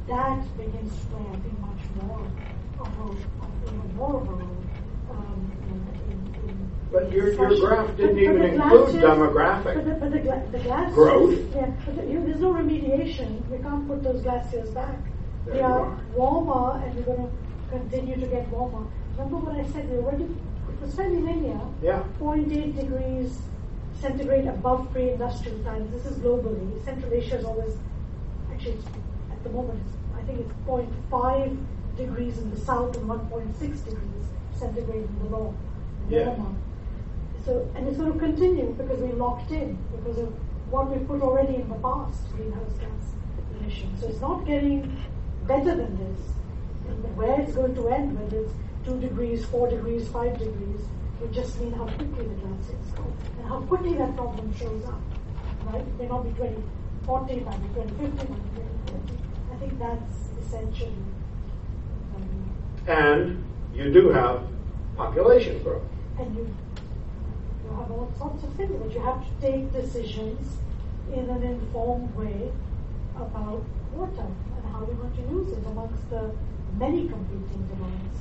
that begins to play, I think, much more of a, of even more of a role. Um, in, in, in But your, your discussion. graph didn't But- even but the include glaciers- demographic But the, but the, gla- the glaciers, growth. yeah, but the, you, there's no remediation. We can't put those glaciers back. There They you are are. warmer, and we're going to continue to get warmer. Remember what I said? We already, it was fairly linear. Yeah. zero point eight degrees centigrade above pre-industrial times. This is globally. Central Asia is always, actually, it's, at the moment, it's, I think it's zero point five degrees in the south and one point six degrees centigrade in the north. Yeah. Warmer. So, and it's going to continue because we locked in because of what we put already in the past, greenhouse gas emissions. So it's not getting better than this. And where it's going to end, whether it's two degrees, four degrees, five degrees, will just mean how quickly the glaciers go and how quickly that problem shows up. Right? It may not be twenty forty, it might be twenty fifty, it might be twenty thirty. I think that's essentially. Um, And you do have population growth. and you you have all sorts of things, but you have to take decisions in an informed way about water and how we want to use it amongst the many competing demands.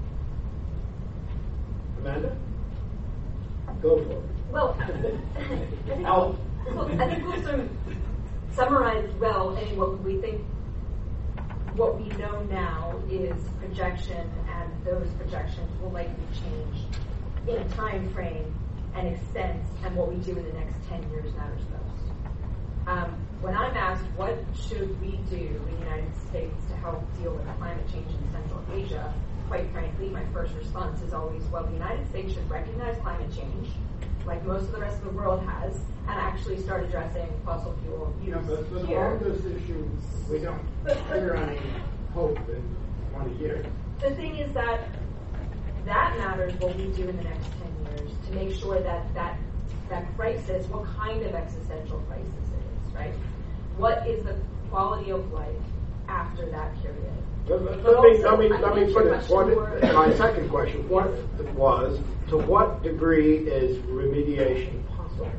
Amanda? Go for it. Well, I think, Al? well, I think we'll sort of summarize well any what we think, what we know now is projection, and those projections will likely change in time frame and expense, and what we do in the next ten years matters most. Um, when I'm asked what should we do in the United States to help deal with climate change in Central Asia, quite frankly, my first response is always, well, the United States should recognize climate change, like most of the rest of the world has, and actually start addressing fossil fuel You know, use but, but all here. of those issues, we don't clear on any hope in one year. The thing is that that matters what we do in the next ten years to make sure that that, that crisis, what kind of existential crisis it is, right? What is the quality of life after that period? Let, let- But let me, also, let me, I let think me put your it, what, question it- more- my second question, what was, to what degree is remediation possible?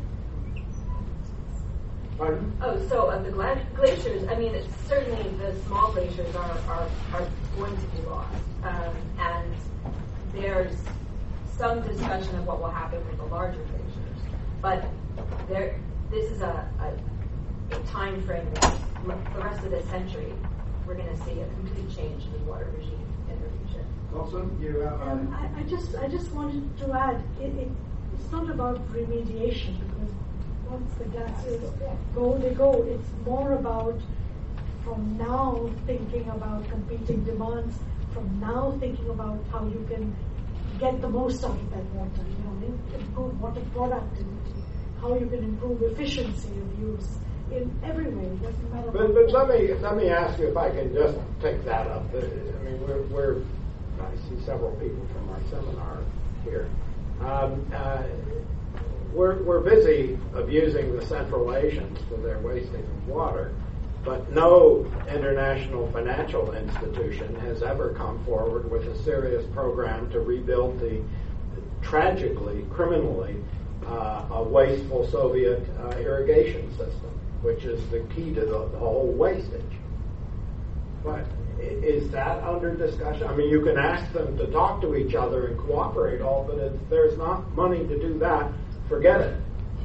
Pardon? Oh, so of the gla- glaciers, I mean, it's certainly the small glaciers are, are, are going to be lost. Um, and there's some discussion of what will happen with the larger glaciers. But there, this is a, a, a time frame that the rest of this century, we're going to see a complete change in the water regime in the region. Also, you have Um, um, I, I just I just wanted to add, it, it, it's not about remediation because once the glaciers go, they go. It's more about from now thinking about competing demands, from now thinking about how you can get the most out of that water, you know, improve water productivity, how you can improve efficiency of use in every way. It doesn't matter. But, but let me let me ask you if I can just take that up. I mean, we're, we're I see several people from our seminar here. Um, uh, we're we're busy abusing the Central Asians for their wasting of water, but no international financial institution has ever come forward with a serious program to rebuild the tragically, criminally, uh, a wasteful Soviet uh, irrigation system, which is the key to the, the whole wastage. But i- is that under discussion? I mean, you can ask them to talk to each other and cooperate all, but if there's not money to do that, forget it.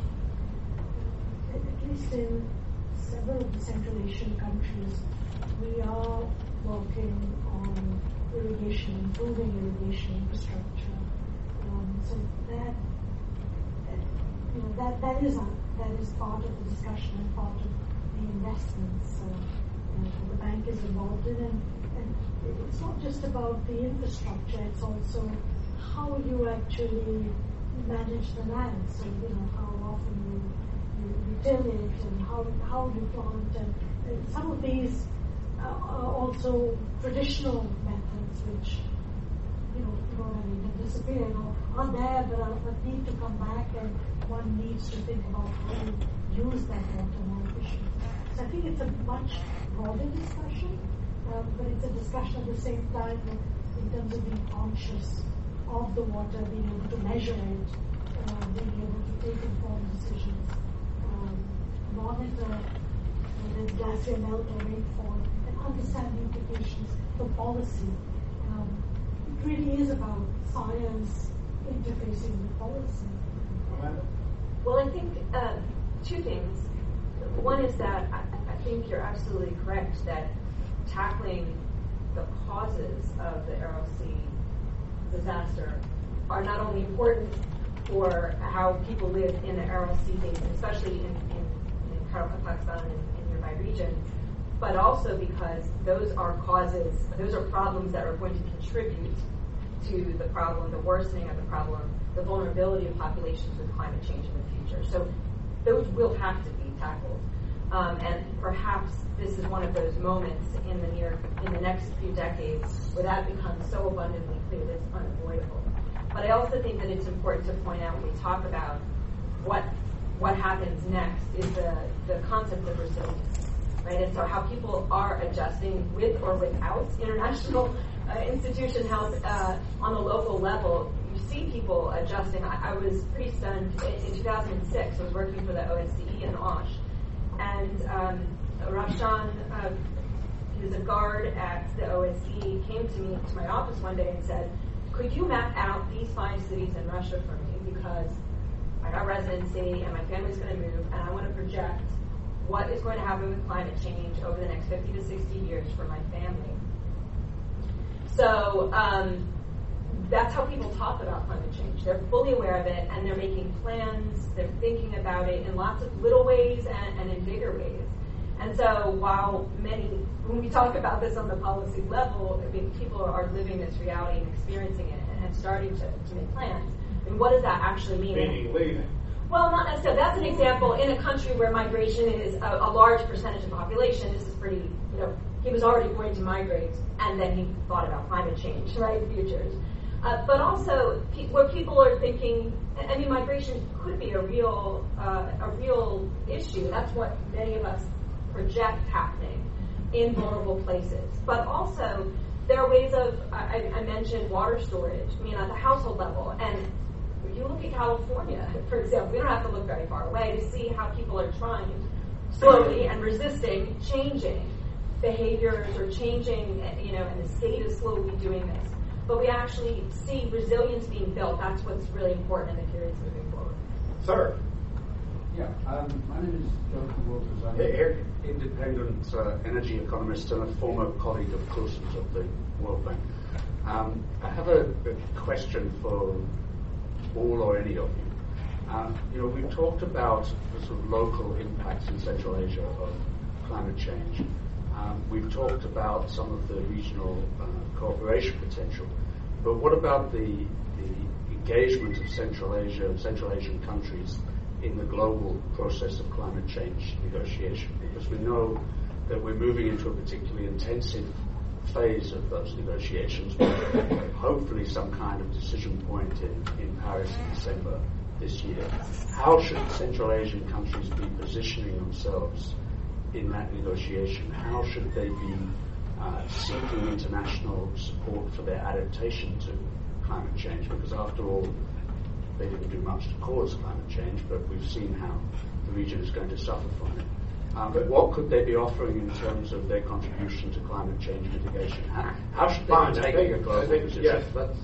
At least in several of the Central Asian countries, we are working on irrigation, improving irrigation infrastructure. Um, so that, that, you know, that that is a, that is part of the discussion and part of the investments uh, uh, the bank is involved in. And, and it's not just about the infrastructure; it's also how you actually manage the land. So you know how often you you, you till it and how how you plant, and, and some of these uh, are also traditional methods which you know you know what I mean have disappeared or are there but, are, but need to come back, and one needs to think about how to use that water more efficiently. So I think it's a much broader discussion, um, but it's a discussion at the same time in terms of being conscious of the water, being able to measure it, uh, being able to take informed decisions, um, monitor whether it's glacier melt or rainfall, and understand the implications for policy. Um, it really is about science interfacing with policy. Amanda? Well, I think uh, two things. One is that I, I think you're absolutely correct that tackling the causes of the Aral Sea disaster are not only important for how people live in the Aral Sea basin, especially in, in, in Karachi, Pakistan, and in nearby regions, but also because those are causes, those are problems that are going to contribute to the problem, the worsening of the problem, the vulnerability of populations with climate change in the future. So those will have to be tackled. Um, and perhaps this is one of those moments in the near, in the next few decades where that becomes so abundantly clear that it's unavoidable. But I also think that it's important to point out when we talk about what what happens next is the, the concept of resilience, right? And so how people are adjusting with or without international uh, institution help uh, on a local level. You see people adjusting. I, I was pretty stunned in, in two thousand six. I was working for the O S C E in Osh, and um, Rafshan, uh, he was a guard at the O S C E, came to me to my office one day and said, "Could you map out these five cities in Russia for me? Because I got residency and my family's going to move, and I want to project what is going to happen with climate change over the next fifty to sixty years for my family." So um, that's how people talk about climate change. They're fully aware of it, and they're making plans. They're thinking about it in lots of little ways and, and in bigger ways. And so while many, when we talk about this on the policy level, I mean, people are living this reality and experiencing it and, and starting to, to make plans. I mean, what does that actually mean? Meaning leaving. Well, not necessarily. That's an example in a country where migration is a, a large percentage of the population. This is pretty, you know, he was already going to migrate, and then he thought about climate change, right, futures. Uh, but also, pe- where people are thinking, I mean, migration could be a real, uh, a real issue. That's what many of us project happening in vulnerable places. But also, there are ways of, I, I mentioned water storage, I mean, at the household level. And if you look at California, for example, we don't have to look very far away to see how people are trying slowly and resisting changing behaviors or changing, you know, and the state is slowly doing this. But we actually see resilience being built. That's what's really important in the periods moving forward. Sir. Yeah, um, my name is Jonathan Walters. I'm Here. an independent uh, energy economist and a former colleague of Coulson's of the World Bank. Um, I have a, a question for all or any of you. Um, you know, we've talked about the sort of local impacts in Central Asia of climate change. Um, we've talked about some of the regional uh, cooperation potential. But what about the, the engagement of Central Asia and Central Asian countries in the global process of climate change negotiation? Because we know that we're moving into a particularly intensive phase of those negotiations, with hopefully some kind of decision point in, in Paris in December this year. How should Central Asian countries be positioning themselves in that negotiation? How should they be uh, seeking international support for their adaptation to climate change? Because after all, they didn't do much to cause climate change, but we've seen how the region is going to suffer from it. Um, but what could they be offering in terms of their contribution to climate change mitigation? How, how should they Fine, be I taking think, a global I think, position? yes, let's.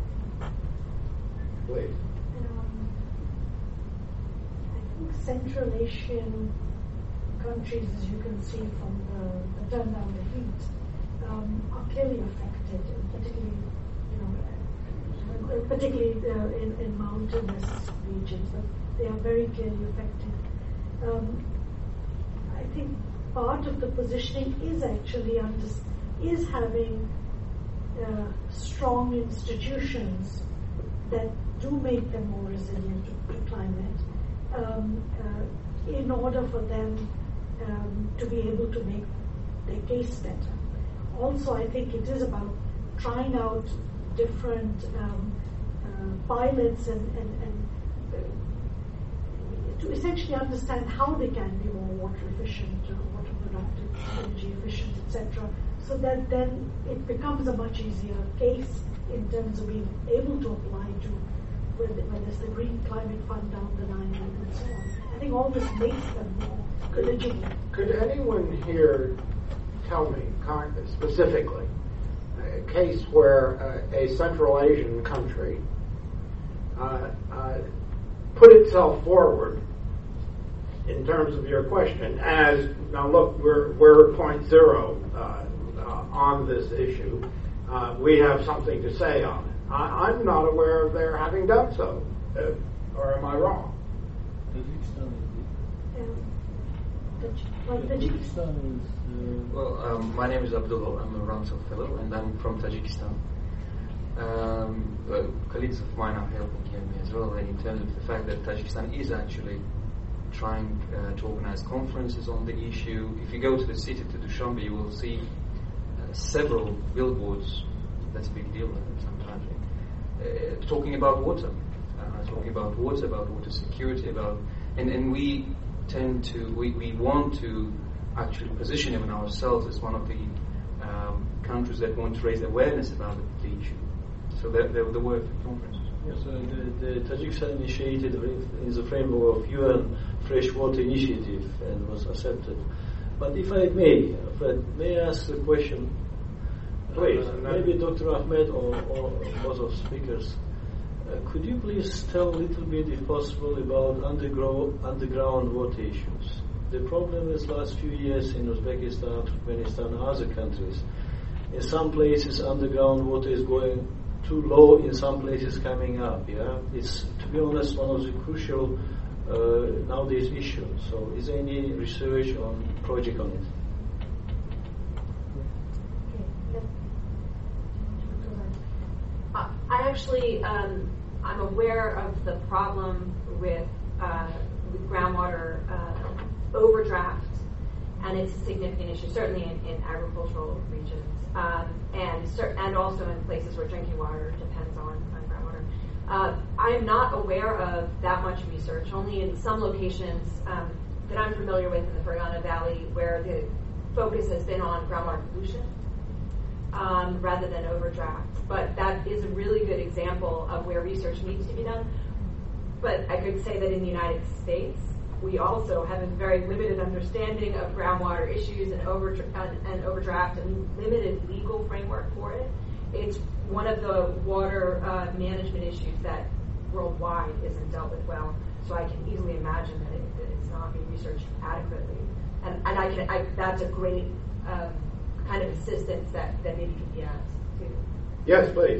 Please. Um, I think Central Asian countries, as you can see from the, the turn down the heat, um, are clearly affected, particularly, you know, uh, particularly uh, in, in mountainous regions, but they are very clearly affected. Um, I think part of the positioning is actually under, is having uh, strong institutions that do make them more resilient to, to climate, um, uh, in order for them um, to be able to make their case better. Also, I think it is about trying out different um, uh, pilots and, and, and uh, to essentially understand how they can be more water efficient, uh, water productive, energy efficient, et cetera, so that then it becomes a much easier case in terms of being able to apply to when, when there's the Green Climate Fund down the line and so on. I think all this makes them more eligible. Could anyone here tell me specifically a case where uh, a Central Asian country uh, uh, put itself forward in terms of your question as, now look, we're, we're point zero uh, uh, on this issue. Uh, we have something to say on it. I, I'm not aware of their having done so, uh, or am I wrong? Tajikistan is. Uh, well, um, my name is Abdullah. I'm a Ramsar Fellow, and I'm from Tajikistan. Um, uh, colleagues of mine are helping here me as well, and in terms of the fact that Tajikistan is actually trying uh, to organize conferences on the issue. If you go to the city, to Dushanbe, you will see uh, several billboards. That's a big deal sometimes. Uh, talking about water, uh, talking about water, about water security, about and and we tend to we, we want to actually position even ourselves as one of the um, countries that want to raise awareness about the, the issue. So that the, the work conference. Yes, uh, the, the Tajikistan initiated in the framework of U N Freshwater Initiative and was accepted. But if I may, Fred, may I ask the question? Please. Uh, maybe Doctor Ahmed or, or both of speakers. Uh, could you please tell a little bit, if possible, about underground, underground water issues? The problem is last few years in Uzbekistan, Turkmenistan, and other countries. In some places, underground water is going too low. In some places, coming up. Yeah, it's, to be honest, one of the crucial uh, nowadays issues. So, is there any research on project on it? I actually, um, I'm aware of the problem with, uh, with groundwater uh, overdraft, and it's a significant issue, certainly in, in agricultural regions, um, and cer- and also in places where drinking water depends on, on groundwater. Uh, I am not aware of that much research, only in some locations um, that I'm familiar with in the Fergana Valley, where the focus has been on groundwater pollution. Um, rather than overdraft. But that is a really good example of where research needs to be done. But I could say that in the United States, we also have a very limited understanding of groundwater issues and, overdra- and, and overdraft and limited legal framework for it. It's one of the water uh, management issues that worldwide isn't dealt with well. So I can easily imagine that, it, that it's not being researched adequately. And, and I can, I, that's a great um, kind of assistance that, that maybe could be asked too. Yes, please.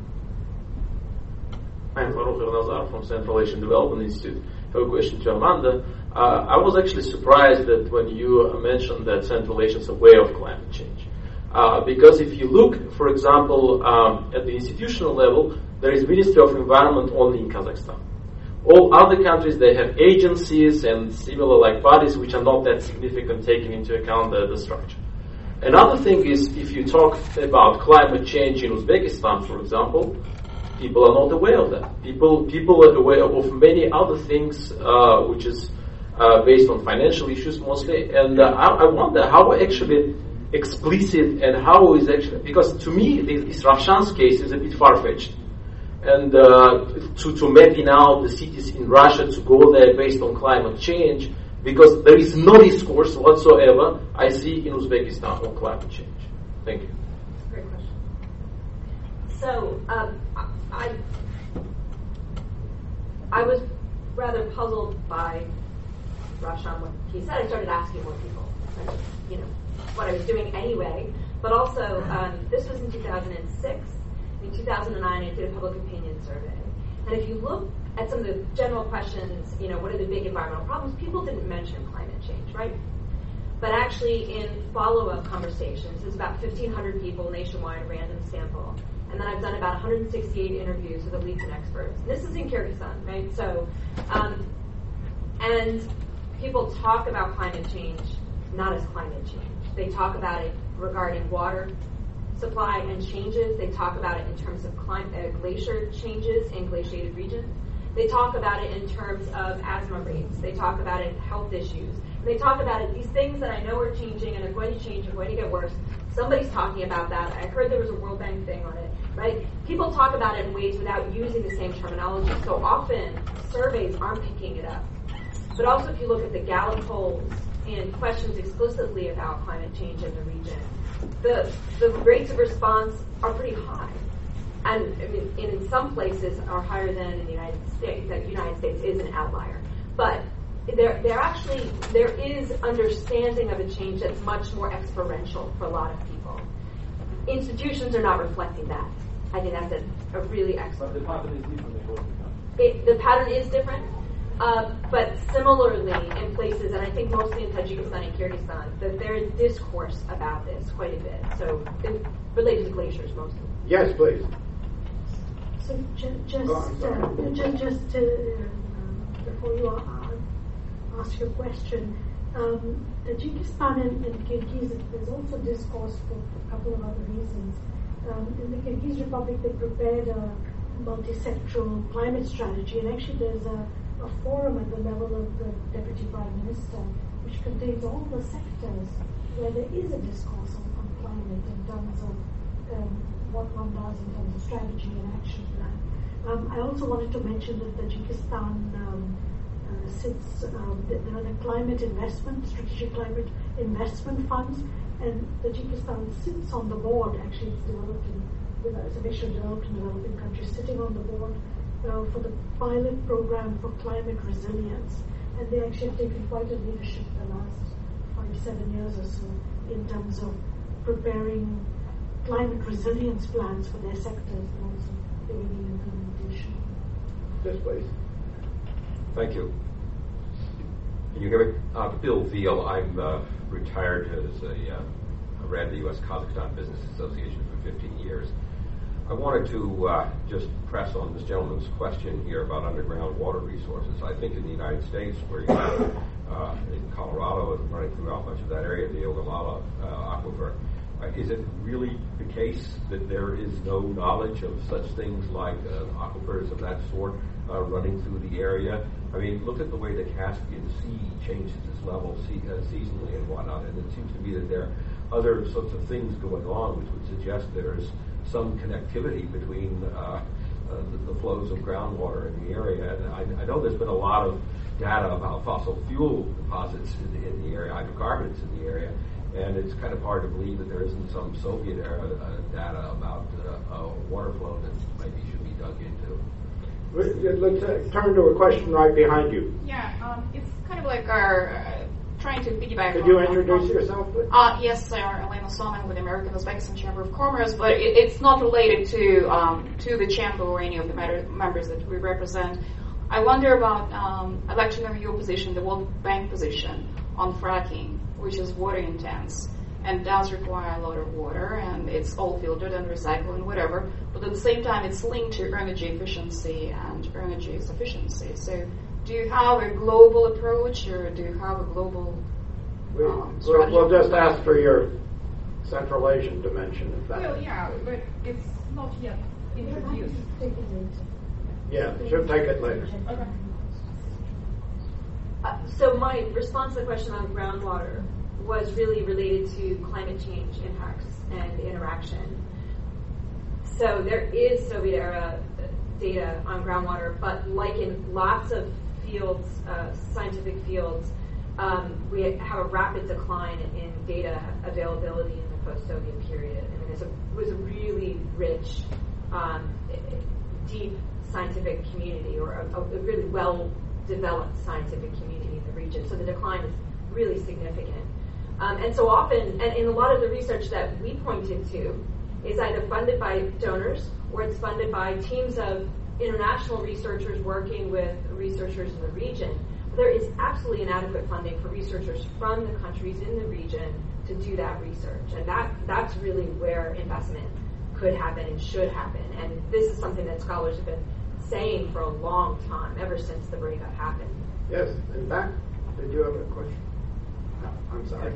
I'm Farouk Nazar from Central Asian Development Institute. I have a question to Amanda. Uh, I was actually surprised that when you mentioned that Central Asia is aware of climate change. Uh, because if you look, for example, um, at the institutional level, there is Ministry of Environment only in Kazakhstan. All other countries, they have agencies and similar like bodies which are not that significant taking into account the, the structure. Another thing is, if you talk about climate change in Uzbekistan, for example, people are not aware of that. People people are aware of many other things, uh, which is uh, based on financial issues mostly. And uh, I, I wonder how actually explicit and how is actually, because to me, this, this Rafshan's case is a bit far-fetched. And uh, to, to mapping out the cities in Russia to go there based on climate change, because there is no discourse whatsoever I see in Uzbekistan on climate change. Thank you. Great question. So um, I I was rather puzzled by Rafshan, what he said. I started asking more people, you know, what I was doing anyway. But also, um, this was in two thousand six. In two thousand nine, I did a public opinion survey. And if you look at some of the general questions, you know, what are the big environmental problems? People didn't mention climate change, right? But actually, in follow-up conversations, there's about fifteen hundred people nationwide, random sample. And then I've done about one hundred sixty-eight interviews with elites and experts. This is in Kyrgyzstan, right? So, um, and people talk about climate change not as climate change. They talk about it regarding water supply and changes. They talk about it in terms of climate, uh, glacier changes in glaciated regions. They talk about it in terms of asthma rates. They talk about it in health issues. They talk about it, these things that I know are changing and are going to change and going to get worse. Somebody's talking about that. I heard there was a World Bank thing on it, right? People talk about it in ways without using the same terminology. So often, surveys aren't picking it up. But also, if you look at the Gallup polls in questions explicitly about climate change in the region, the the rates of response are pretty high, and I mean, in some places are higher than in the United States. The United States is an outlier, but there there actually there is understanding of a change that's much more experiential for a lot of people. Institutions are not reflecting that. I think that's a, a really excellent. But the pattern is different in both countries. It, the pattern is different, uh, but similarly in places, and I think mostly in Tajikistan and Kyrgyzstan, that there is discourse about this quite a bit. So it, related to glaciers mostly. Yes, please. So ju- just, Oh, I'm sorry. uh, ju- just uh, um, before you uh, ask your question, um, Tajikistan and, and Kyrgyz, there's also discourse for a couple of other reasons. Um, in the Kyrgyz Republic, they prepared a multi-sectoral climate strategy, and actually there's a, a forum at the level of the Deputy Prime Minister, which contains all the sectors where there is a discourse on, on climate in terms of um, what one does in terms of strategy and action plan. Um, I also wanted to mention that Tajikistan um, uh, sits, um, there are the climate investment, strategic climate investment funds, and Tajikistan sits on the board. Actually, it's developed in, it's a mixture of developed and developing countries sitting on the board uh, for the pilot program for climate resilience. And they actually have taken quite a leadership the last five, seven years or so in terms of preparing climate resilience plans for their sectors and also doing the implementation. Yes, please. Thank you. Can you hear me? Uh, Bill Veal. I'm uh, retired as a, uh, I ran the U S Kazakhstan Business Association for fifteen years. I wanted to uh, just press on this gentleman's question here about underground water resources. I think in the United States, where you have uh, in Colorado and running throughout much of that area, the Ogallala uh, aquifer, uh, is it really the case that there is no knowledge of such things like uh, aquifers of that sort uh, running through the area? I mean, look at the way the Caspian Sea changes its level se- uh, seasonally and whatnot, and it seems to me that there are other sorts of things going on which would suggest there's some connectivity between uh, uh, the, the flows of groundwater in the area. And I, I know there's been a lot of data about fossil fuel deposits in the, in the area, hydrocarbons in the area, and it's kind of hard to believe that there isn't some Soviet-era uh, data about uh, uh, water flow that maybe should be dug into. Let's uh, turn to a question right behind you. Yeah, um, it's kind of like our uh, trying to piggyback. Could on, you introduce on, yourself, please? Uh, yes, sir. Elena Soman with the American Uzbekistan Chamber of Commerce, but it, it's not related to um, to the chamber or any of the matter, members that we represent. I wonder about. Um, I'd like to know your position, the World Bank position on fracking, which is water intense and does require a lot of water, and it's all filtered and recycled and whatever. But at the same time, it's linked to energy efficiency and energy sufficiency. So, do you have a global approach, or do you have a global we, um, we'll, strategy? we'll just ask for your Central Asian dimension of that. Well, yeah, but it's not yet introduced. Yeah, she'll take it later. Okay. Uh, so my response to the question on groundwater was really related to climate change impacts and interaction. So there is Soviet-era data on groundwater, but like in lots of fields, uh, scientific fields, um, we have a rapid decline in data availability in the post-Soviet period. I mean, there's a, it was a really rich, um, deep scientific community, or a, a really well-developed scientific community in the region. So the decline is really significant. Um, and so often, and in a lot of the research that we pointed to, is either funded by donors or it's funded by teams of international researchers working with researchers in the region. There is absolutely inadequate funding for researchers from the countries in the region to do that research. And that that's really where investment could happen and should happen. And this is something that scholars have been saying for a long time, ever since the breakup happened. Yes, in fact, did you have a question? No, I'm sorry.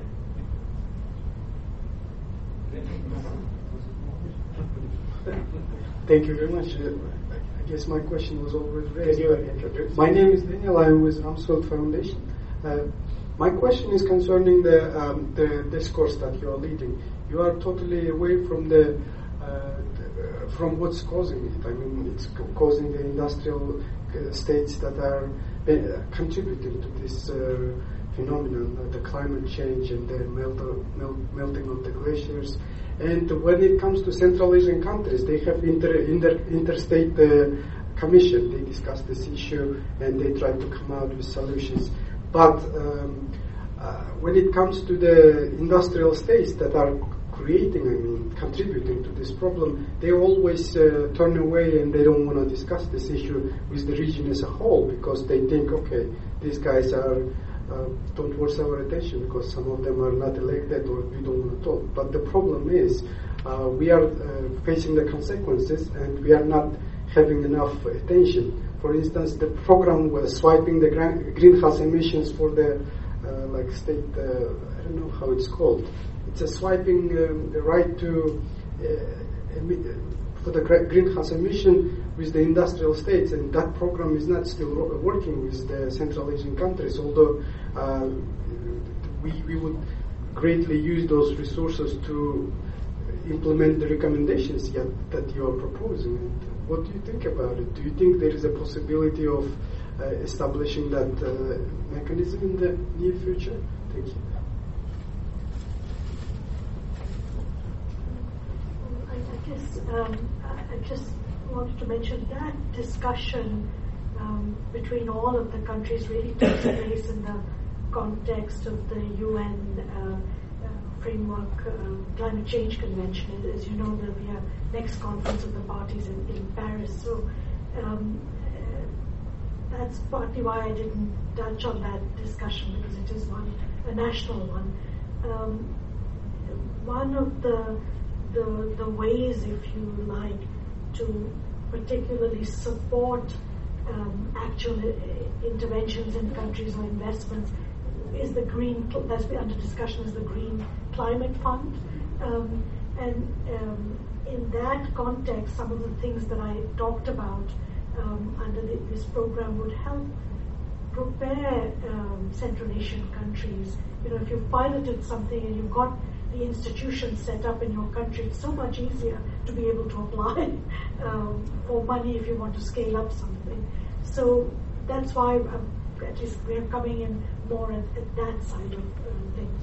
Thank you very much. Uh, I guess my question was already raised. Could you introduce? My name is Daniel. I'm with Rumsfeld Foundation. Uh, my question is concerning the um, the discourse that you are leading. You are totally away from the, uh, the from what's causing it. I mean, it's causing the industrial uh, states that are uh, contributing to this uh, phenomenon, uh, the climate change and the melt, melt, melting of the glaciers. And when it comes to Central Asian countries, they have inter, inter, interstate uh, commission. They discuss this issue and they try to come out with solutions. But um, uh, when it comes to the industrial states that are creating, I mean, contributing to this problem, they always uh, turn away and they don't want to discuss this issue with the region as a whole because they think, okay, these guys are uh, don't worth our attention because some of them are not elected or we don't want to talk. But the problem is uh, we are uh, facing the consequences and we are not having enough attention. For instance, the program was swiping the gra- greenhouse emissions for the uh, like state, uh, I don't know how it's called. It's a swiping um, the right to uh, emi- for the gra- greenhouse emission with the industrial states, and that program is not still ro- working with the Central Asian countries, although uh, we, we would greatly use those resources to implement the recommendations yet that you are proposing. And what do you think about it? Do you think there is a possibility of uh, establishing that uh, mechanism in the near future? Thank you. I, I guess um, I just wanted to mention that discussion um, between all of the countries really takes place in the context of the U N uh, uh, framework uh, climate change convention. As you know, there'll be a next conference of the parties in, in Paris. So um, uh, that's partly why I didn't touch on that discussion, because it is one a national one. Um, one of the the the ways, if you like, to particularly support um, actual uh, interventions in countries or investments is the green, that's under discussion, is the Green Climate Fund. Um, and um, in that context, some of the things that I talked about um, under the, this program would help prepare um, Central Asian countries. You know, if you've piloted something and you've got the institutions set up in your country, it's so much easier to be able to apply um, for money if you want to scale up something. So that's why um, at least we're coming in more at, at that side of uh, things.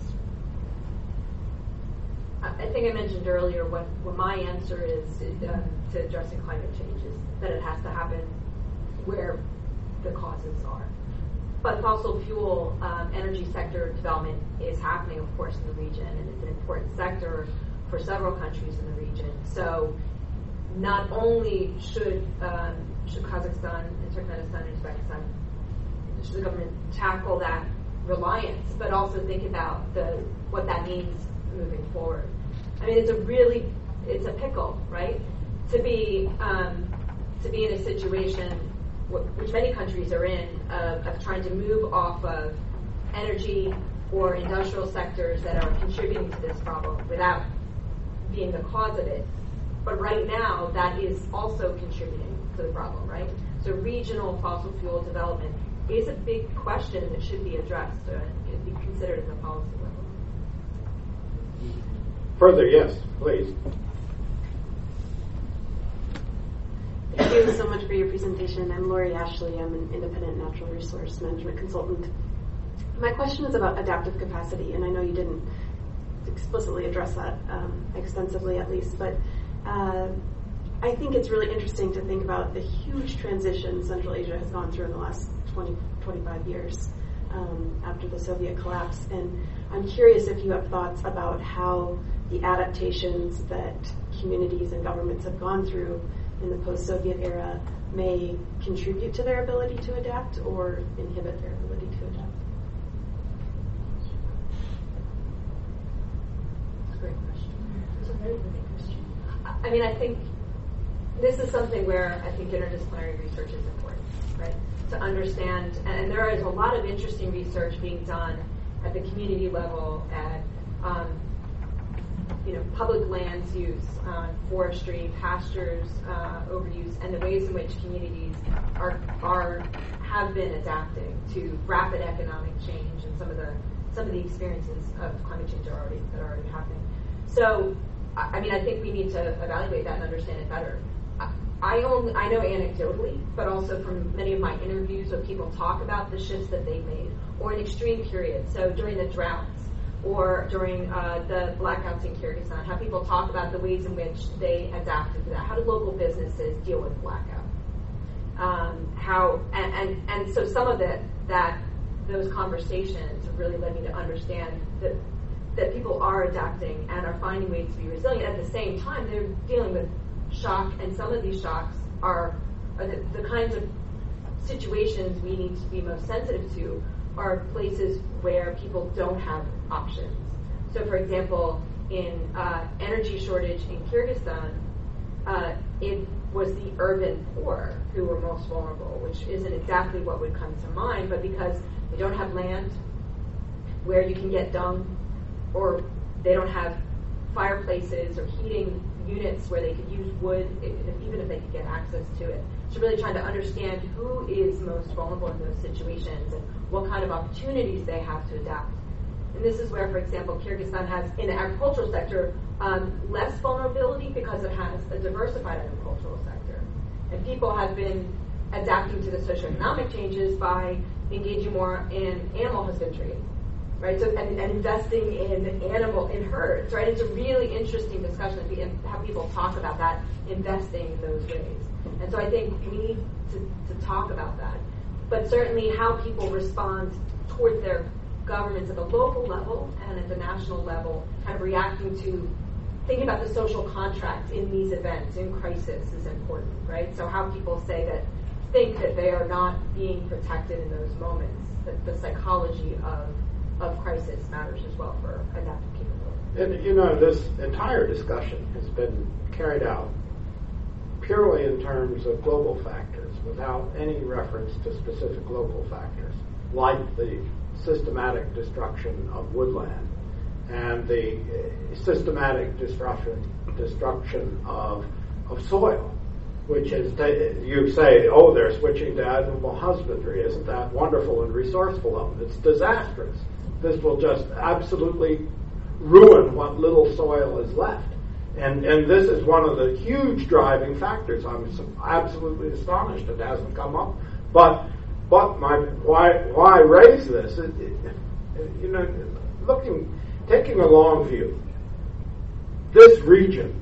I think I mentioned earlier what, what my answer is uh, to addressing climate change is that it has to happen where the causes are. But fossil fuel um, energy sector development is happening, of course, in the region, and it's an important sector for several countries in the region. So not only should, um, should Kazakhstan, and Turkmenistan, and Uzbekistan, should the government tackle that reliance, but also think about the what that means moving forward. I mean, it's a really, it's a pickle, right? To be um, to be in a situation w- which many countries are in of, of trying to move off of energy or industrial sectors that are contributing to this problem without being the cause of it. But right now, that is also contributing to the problem, right? So regional fossil fuel development is a big question that should be addressed uh, and be considered at the policy level. Further, yes, please. Thank you so much for your presentation. I'm Lori Ashley. I'm an independent natural resource management consultant. My question is about adaptive capacity, and I know you didn't explicitly address that um, extensively, at least, but uh, I think it's really interesting to think about the huge transition Central Asia has gone through in the last twenty, twenty-five years um, after the Soviet collapse. And I'm curious if you have thoughts about how the adaptations that communities and governments have gone through in the post-Soviet era may contribute to their ability to adapt or inhibit their ability to adapt. That's a great question. It's a very good question. I mean, I think this is something where I think interdisciplinary research is important, right? To understand, and there is a lot of interesting research being done at the community level, at um, you know, public lands use, uh, forestry, pastures, uh, overuse, and the ways in which communities are are have been adapting to rapid economic change and some of the some of the experiences of climate change are already that are already happening. So, I mean, I think we need to evaluate that and understand it better. I only, I know anecdotally, but also from many of my interviews where people talk about the shifts that they've made, or in extreme periods, so during the droughts, or during uh, the blackouts in Kyrgyzstan, how people talk about the ways in which they adapted to that. How did local businesses deal with blackout? Um, how and, and and so some of it that those conversations have really led me to understand that that people are adapting and are finding ways to be resilient. At the same time, they're dealing with shock, and some of these shocks are, are the, the kinds of situations we need to be most sensitive to are places where people don't have options. So, for example, in uh, energy shortage in Kyrgyzstan, uh, it was the urban poor who were most vulnerable, which isn't exactly what would come to mind, but because they don't have land where you can get dung, or they don't have fireplaces or heating units where they could use wood, if, even if they could get access to it. So really trying to understand who is most vulnerable in those situations and what kind of opportunities they have to adapt. And this is where, for example, Kyrgyzstan has, in the agricultural sector, um, less vulnerability because it has a diversified agricultural sector. And people have been adapting to the socioeconomic changes by engaging more in animal husbandry, right? So and, and investing in animal in herds, right? It's a really interesting discussion and how people talk about that, investing in those ways. And so I think we need to, to talk about that. But certainly how people respond towards their governments at the local level and at the national level, kind of reacting to thinking about the social contract in these events, in crisis, is important, right? So how people say that, think that they are not being protected in those moments, that the psychology of, of crisis matters as well for adaptive capability. And, you know, this entire discussion has been carried out purely in terms of global factors, without any reference to specific local factors, like the systematic destruction of woodland and the systematic destruction destruction of of soil, which is, you say, oh, they're switching to animal husbandry. Isn't that wonderful and resourceful of them? It's disastrous. This will just absolutely ruin what little soil is left. And and this is one of the huge driving factors. I'm absolutely astonished it hasn't come up. But but my why why raise this? It, it, you know, looking taking a long view. This region.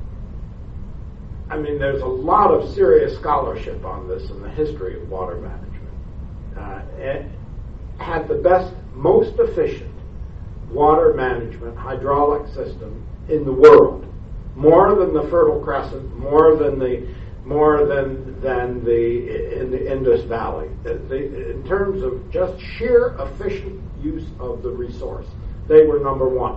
I mean, there's a lot of serious scholarship on this in the history of water management. Uh, it had the best, most efficient water management hydraulic system in the world. More than the Fertile Crescent, more than the more than than the in the Indus Valley. The, the, in terms of just sheer efficient use of the resource, they were number one.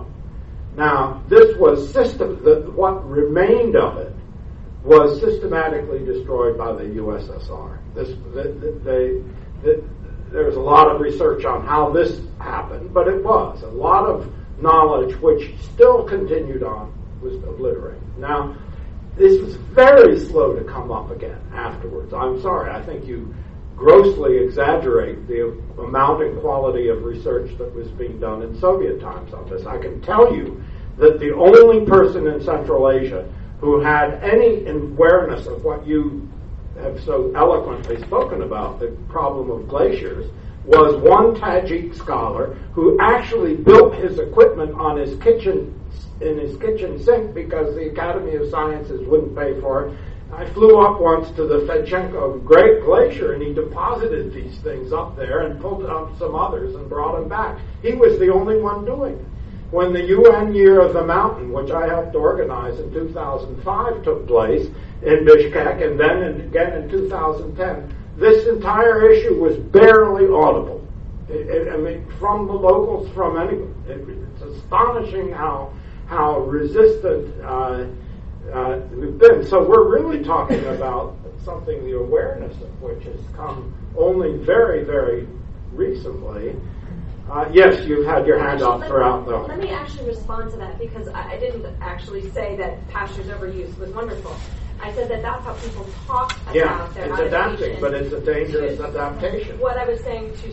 Now, this was system. The, what remained of it was systematically destroyed by the U S S R. This the, the, they, the, there's a lot of research on how this happened, but it was a lot of knowledge which still continued on. Was obliterated. Now, this was very slow to come up again afterwards. I'm sorry, I think you grossly exaggerate the amount and quality of research that was being done in Soviet times on this. I can tell you that the only person in Central Asia who had any awareness of what you have so eloquently spoken about, the problem of glaciers, was one Tajik scholar who actually built his equipment on his kitchen in his kitchen sink because the Academy of Sciences wouldn't pay for it. I flew up once to the Fedchenko Great Glacier and he deposited these things up there and pulled up some others and brought them back. He was the only one doing it. When the U N Year of the Mountain, which I helped organize in two thousand five, took place in Bishkek and then in, again in two thousand ten, this entire issue was barely audible. It, it, I mean, from the locals, from anyone. It, it's astonishing how how resistant uh, uh, we've been. So we're really talking about something, the awareness of which has come only very, very recently. Uh, yes, you've had your hand actually, up throughout the... Let me actually respond to that because I, I didn't actually say that pastures overuse was wonderful. I said that that's how people talk about yeah, their it's adapting, but it's a dangerous to, adaptation. What I was saying to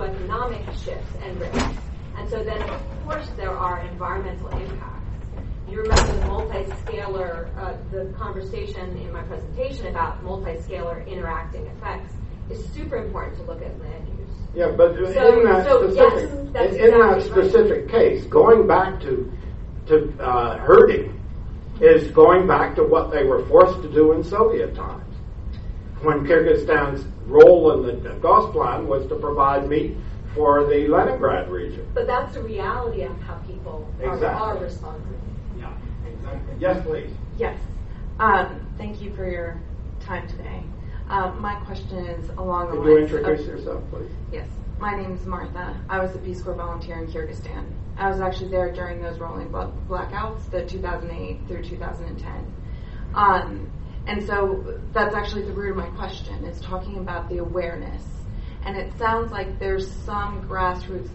socioeconomic shifts and risks. And so then, of course, there are environmental impacts. You you remember the multi-scalar, uh, the conversation in my presentation about multi-scalar interacting effects is super important to look at land use. Yeah, but So- in that so, specific, yes, that's in, in that exactly right. specific case, going back to to uh, herding is going back to what they were forced to do in Soviet times, when Kyrgyzstan's role in the Gosplan was to provide meat for the Leningrad region. But that's the reality of how people are, Exactly. are responding. Yeah, exactly. Yes, please. Yes. Um, thank you for your time today. Um, my question is along the Could you lines introduce of, yourself, please? Yes. My name is Martha. I was a Peace Corps volunteer in Kyrgyzstan. I was actually there during those rolling bla- blackouts, the two thousand eight through two thousand ten. Um, and so that's actually the root of my question, is talking about the awareness. And it sounds like there's some grassroots,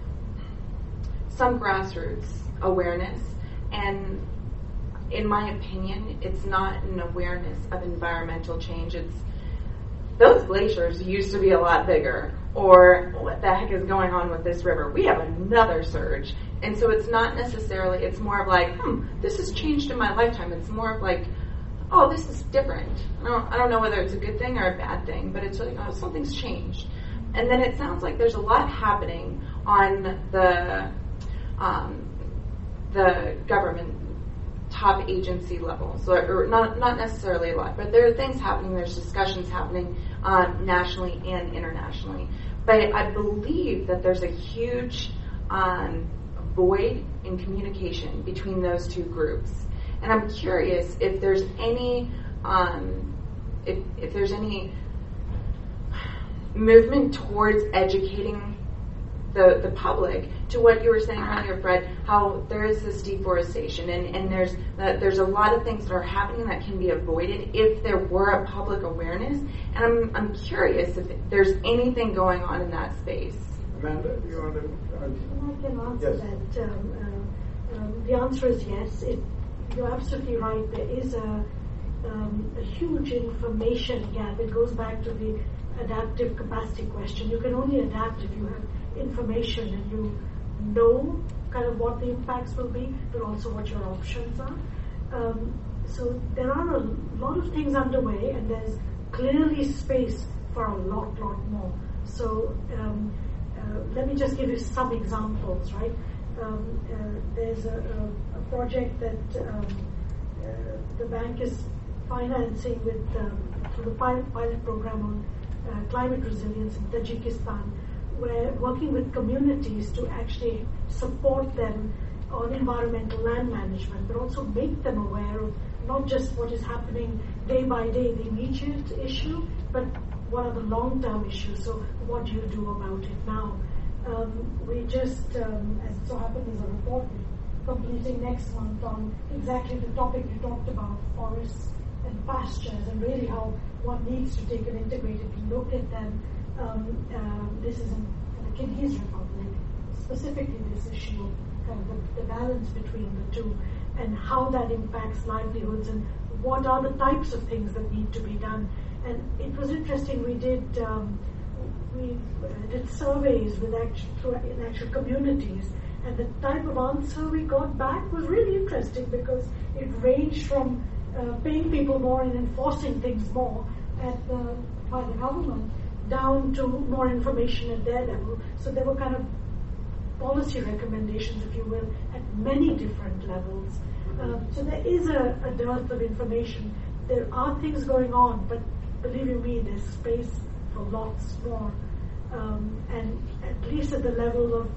some grassroots awareness, and in my opinion, it's not an awareness of environmental change. It's those glaciers used to be a lot bigger, or what the heck is going on with this river? We have another surge. And so it's not necessarily, it's more of like, hmm, this has changed in my lifetime. It's more of like, oh, this is different. I don't, I don't know whether it's a good thing or a bad thing, but it's like, oh, something's changed. And then it sounds like there's a lot happening on the um, the government top agency level. So, or not not necessarily a lot, but there are things happening. There's discussions happening um, nationally and internationally. But I believe that there's a huge um, void in communication between those two groups. And I'm curious if there's any um, if if there's any movement towards educating the the public to what you were saying earlier, Fred, how there is this deforestation and, and there's uh, there's a lot of things that are happening that can be avoided if there were a public awareness. And I'm I'm curious if there's anything going on in that space. Amanda, do you want to? Uh, I can answer yes. that. Um, uh, um, the answer is yes. It, you're absolutely right. There is a, um, a huge information gap. It goes back to the adaptive capacity question. You can only adapt if you have information and you know kind of what the impacts will be, but also what your options are. Um, so there are a lot of things underway, and there's clearly space for a lot, lot more. So um, uh, let me just give you some examples, right? Um, uh, there's a, a, a project that um, uh, the bank is financing with um, through the pilot, pilot program on uh, climate resilience in Tajikistan. We're working with communities to actually support them on environmental land management, but also make them aware of not just what is happening day by day, the immediate issue, but what are the long-term issues. So what do you do about it now? Um, we just, um, as it so happens, is a report we're completing next month on exactly the topic you talked about, forests and pastures, and really how one needs to take an integrated look at them. Um, uh, this is in, in the Kyrgyz Republic, specifically this issue of kind of the, the balance between the two and how that impacts livelihoods and what are the types of things that need to be done. And it was interesting, we did um, we uh, did surveys with actual, through, in actual communities, and the type of answer we got back was really interesting because it ranged from uh, paying people more and enforcing things more at the, by the government down to more information at their level. So there were kind of policy recommendations, if you will, at many different levels. Uh, so there is a, a dearth of information. There are things going on, but believe you me, there's space for lots more. Um, and at least at the level of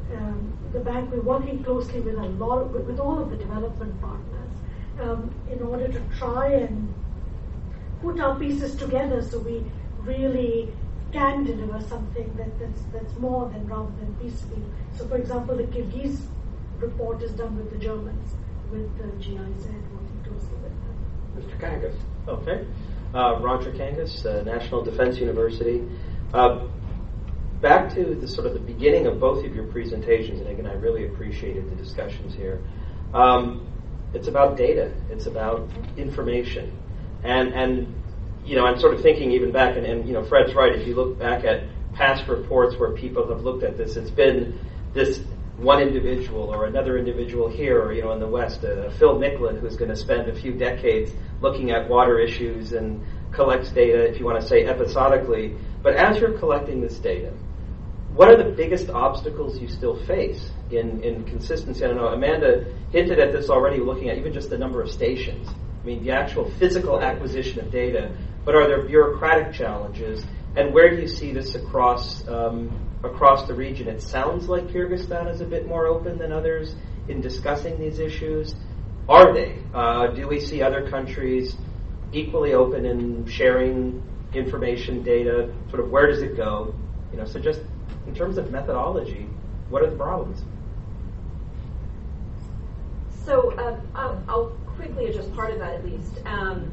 um, the bank, we're working closely with a lot of, with, with all of the development partners um, in order to try and put our pieces together so we really can deliver something that, that's that's more than rather than peaceful. So, for example, the Kyrgyz report is done with the Germans, with the G I Z, working closely with them. Mister Kangas. Okay. Uh, Roger Kangas, uh, National Defense University. Uh, back to the sort of the beginning of both of your presentations, and again, I really appreciated the discussions here. Um, it's about data. It's about information. And, and you know, I'm sort of thinking even back, and, and, you know, Fred's right, if you look back at past reports where people have looked at this, it's been this one individual or another individual here, or you know, in the West, uh, Phil Micklin, who's going to spend a few decades looking at water issues and collects data, if you want to say episodically. But as you're collecting this data, what are the biggest obstacles you still face in, in consistency? I don't know, Amanda hinted at this already, looking at even just the number of stations. I mean, the actual physical acquisition of data, but are there bureaucratic challenges? And where do you see this across um, across the region? It sounds like Kyrgyzstan is a bit more open than others in discussing these issues. Are they? Uh, do we see other countries equally open in sharing information, data? Sort of where does it go? You know, so just in terms of methodology, what are the problems? So uh, I'll, I'll quickly address part of that at least. Um,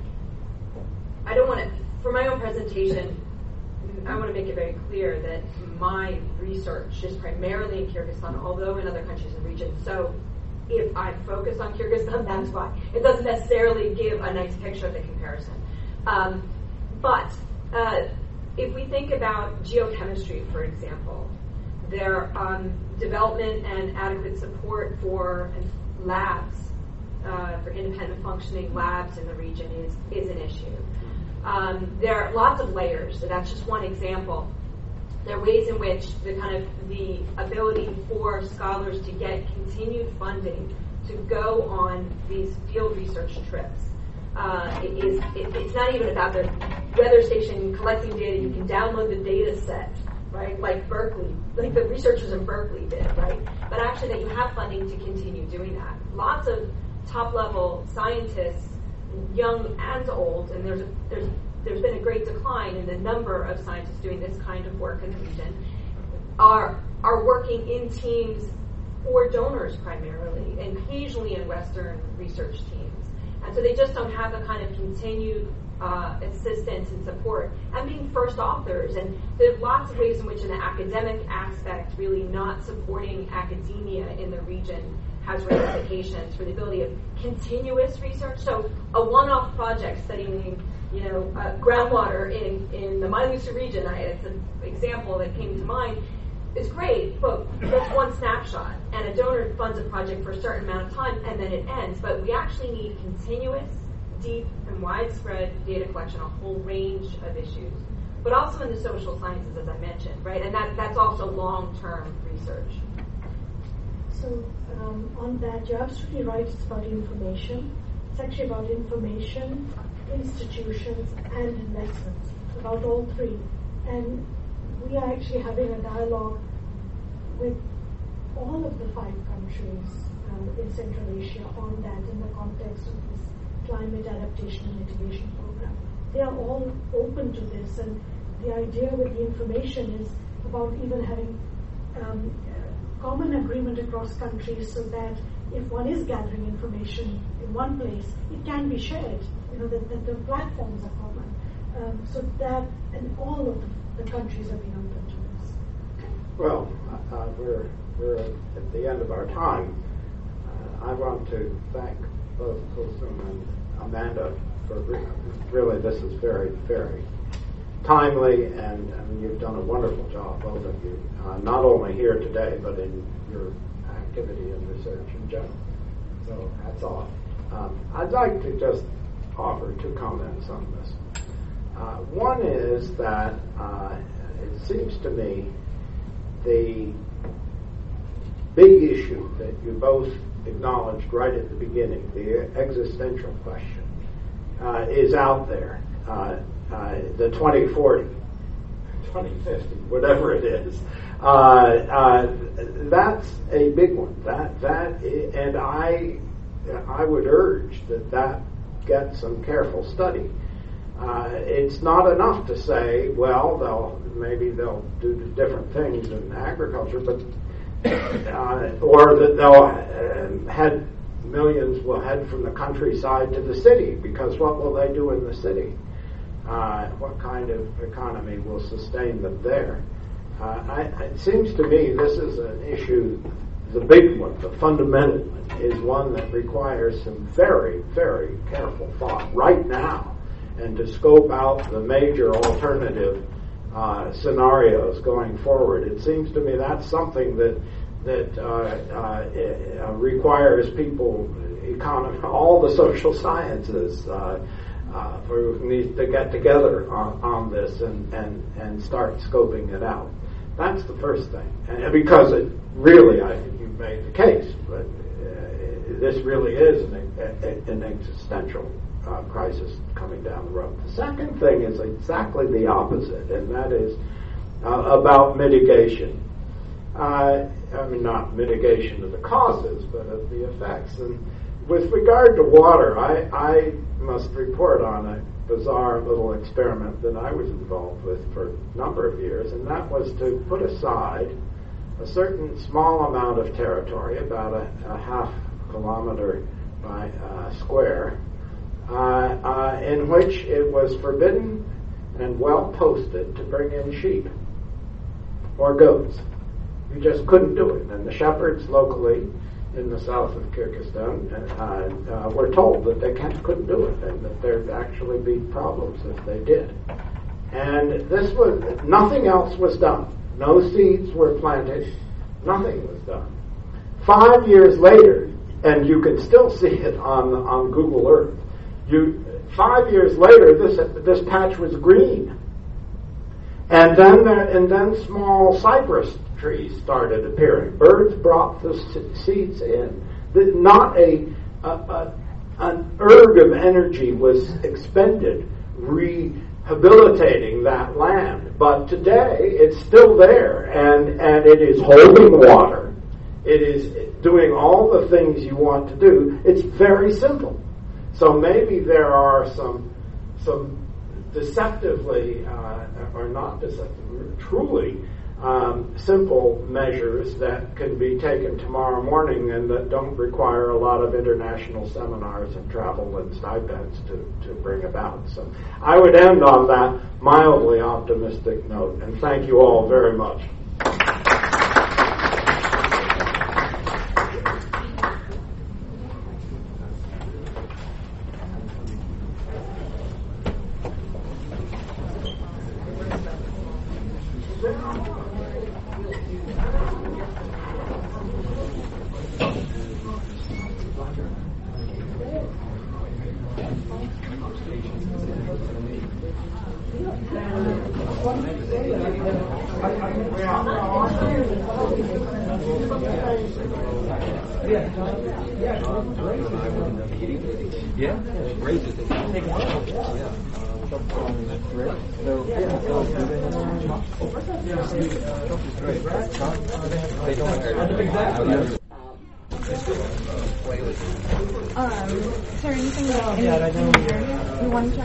I don't want to, for my own presentation, I want to make it very clear that my research is primarily in Kyrgyzstan, although in other countries in the region. So if I focus on Kyrgyzstan, that's why. It doesn't necessarily give a nice picture of the comparison. Um, but uh, if we think about geochemistry, for example, their um, development and adequate support for labs, uh, for independent functioning labs in the region is, is an issue. Um, there are lots of layers, so that's just one example. There are ways in which the kind of the ability for scholars to get continued funding to go on these field research trips. Uh, it is, it, it's not even about the weather station collecting data. You can download the data set, right? Like Berkeley, like the researchers in Berkeley did, right? But actually that you have funding to continue doing that. Lots of top-level scientists, young and old, and there's a, there's there's been a great decline in the number of scientists doing this kind of work in the region, are are working in teams or donors primarily, and occasionally in Western research teams. And so they just don't have the kind of continued uh, assistance and support, and being first authors. And there's lots of ways in which an academic aspect, really not supporting academia in the region, has ramifications for the ability of continuous research. So a one-off project studying, you know, uh, groundwater in, in the Mailusa region, I, it's an example that came to mind, is great, but that's one snapshot. And a donor funds a project for a certain amount of time, and then it ends. But we actually need continuous, deep, and widespread data collection, a whole range of issues. But also in the social sciences, as I mentioned, right? And that, that's also long-term research. So um, on that, you're absolutely right. It's about information. It's actually about information, institutions, and investments. It's about all three. And we are actually having a dialogue with all of the five countries uh, in Central Asia on that in the context of this climate adaptation and mitigation program. They are all open to this, and the idea with the information is about even having um, common agreement across countries so that if one is gathering information in one place, it can be shared, you know, that, that the platforms are common. Um, so that, and all of the, the countries have been open to this. Well, uh, we're, we're at the end of our time. Uh, I want to thank both Kulsum and Amanda for re- really, this is very, very timely, and, and you've done a wonderful job, both of you, uh, not only here today, but in your activity and research in general. So hats off. Um, I'd like to just offer two comments on this. Uh, one is that uh, it seems to me the big issue that you both acknowledged right at the beginning, the existential question, uh, is out there. Uh, uh, the twenty forty, twenty fifty, whatever it is. Uh, uh, that's a big one. That that, and I, I would urge that that gets some careful study. Uh, it's not enough to say, well, they'll maybe they'll do different things in agriculture, but uh, or that they'll uh, head millions will head from the countryside to the city, because what will they do in the city? Uh, what kind of economy will sustain them there? Uh, I, it seems to me this is an issue, the big one, the fundamental one, is one that requires some very, very careful thought right now, and to scope out the major alternative uh, scenarios going forward. It seems to me that's something that that uh, uh, requires people, economy, all the social sciences uh, uh, who need to get together on, on this and, and, and start scoping it out. That's the first thing. And because it really, I think you've made the case, but uh, this really is an, an existential uh, crisis coming down the road. The second thing is exactly the opposite, and that is uh, about mitigation. Uh, I mean, not mitigation of the causes, but of the effects. And with regard to water, I, I must report on a bizarre little experiment that I was involved with for a number of years, and that was to put aside a certain small amount of territory, about a, a half kilometer by uh, square, uh, uh, in which it was forbidden and well posted to bring in sheep or goats. You just couldn't do it. And the shepherds locally in the south of Kyrgyzstan uh, uh, were told that they can't, couldn't do it, and that there'd actually be problems if they did. And this was, nothing else was done. No seeds were planted. Nothing was done. Five years later, and you can still see it on on Google Earth. You five years later, this this patch was green, and then there, and then small cypress trees started appearing. Birds brought the seeds in. Not a, a, a an erg of energy was expended rehabilitating that land. But today it's still there, and, and it is holding water. It is doing all the things you want to do. It's very simple. So maybe there are some some deceptively, uh, or not deceptively, truly Um, simple measures that can be taken tomorrow morning and that don't require a lot of international seminars and travel and stipends to, to bring about. So I would end on that mildly optimistic note, and thank you all very much. Yeah, great. Um, is there anything in the area we want to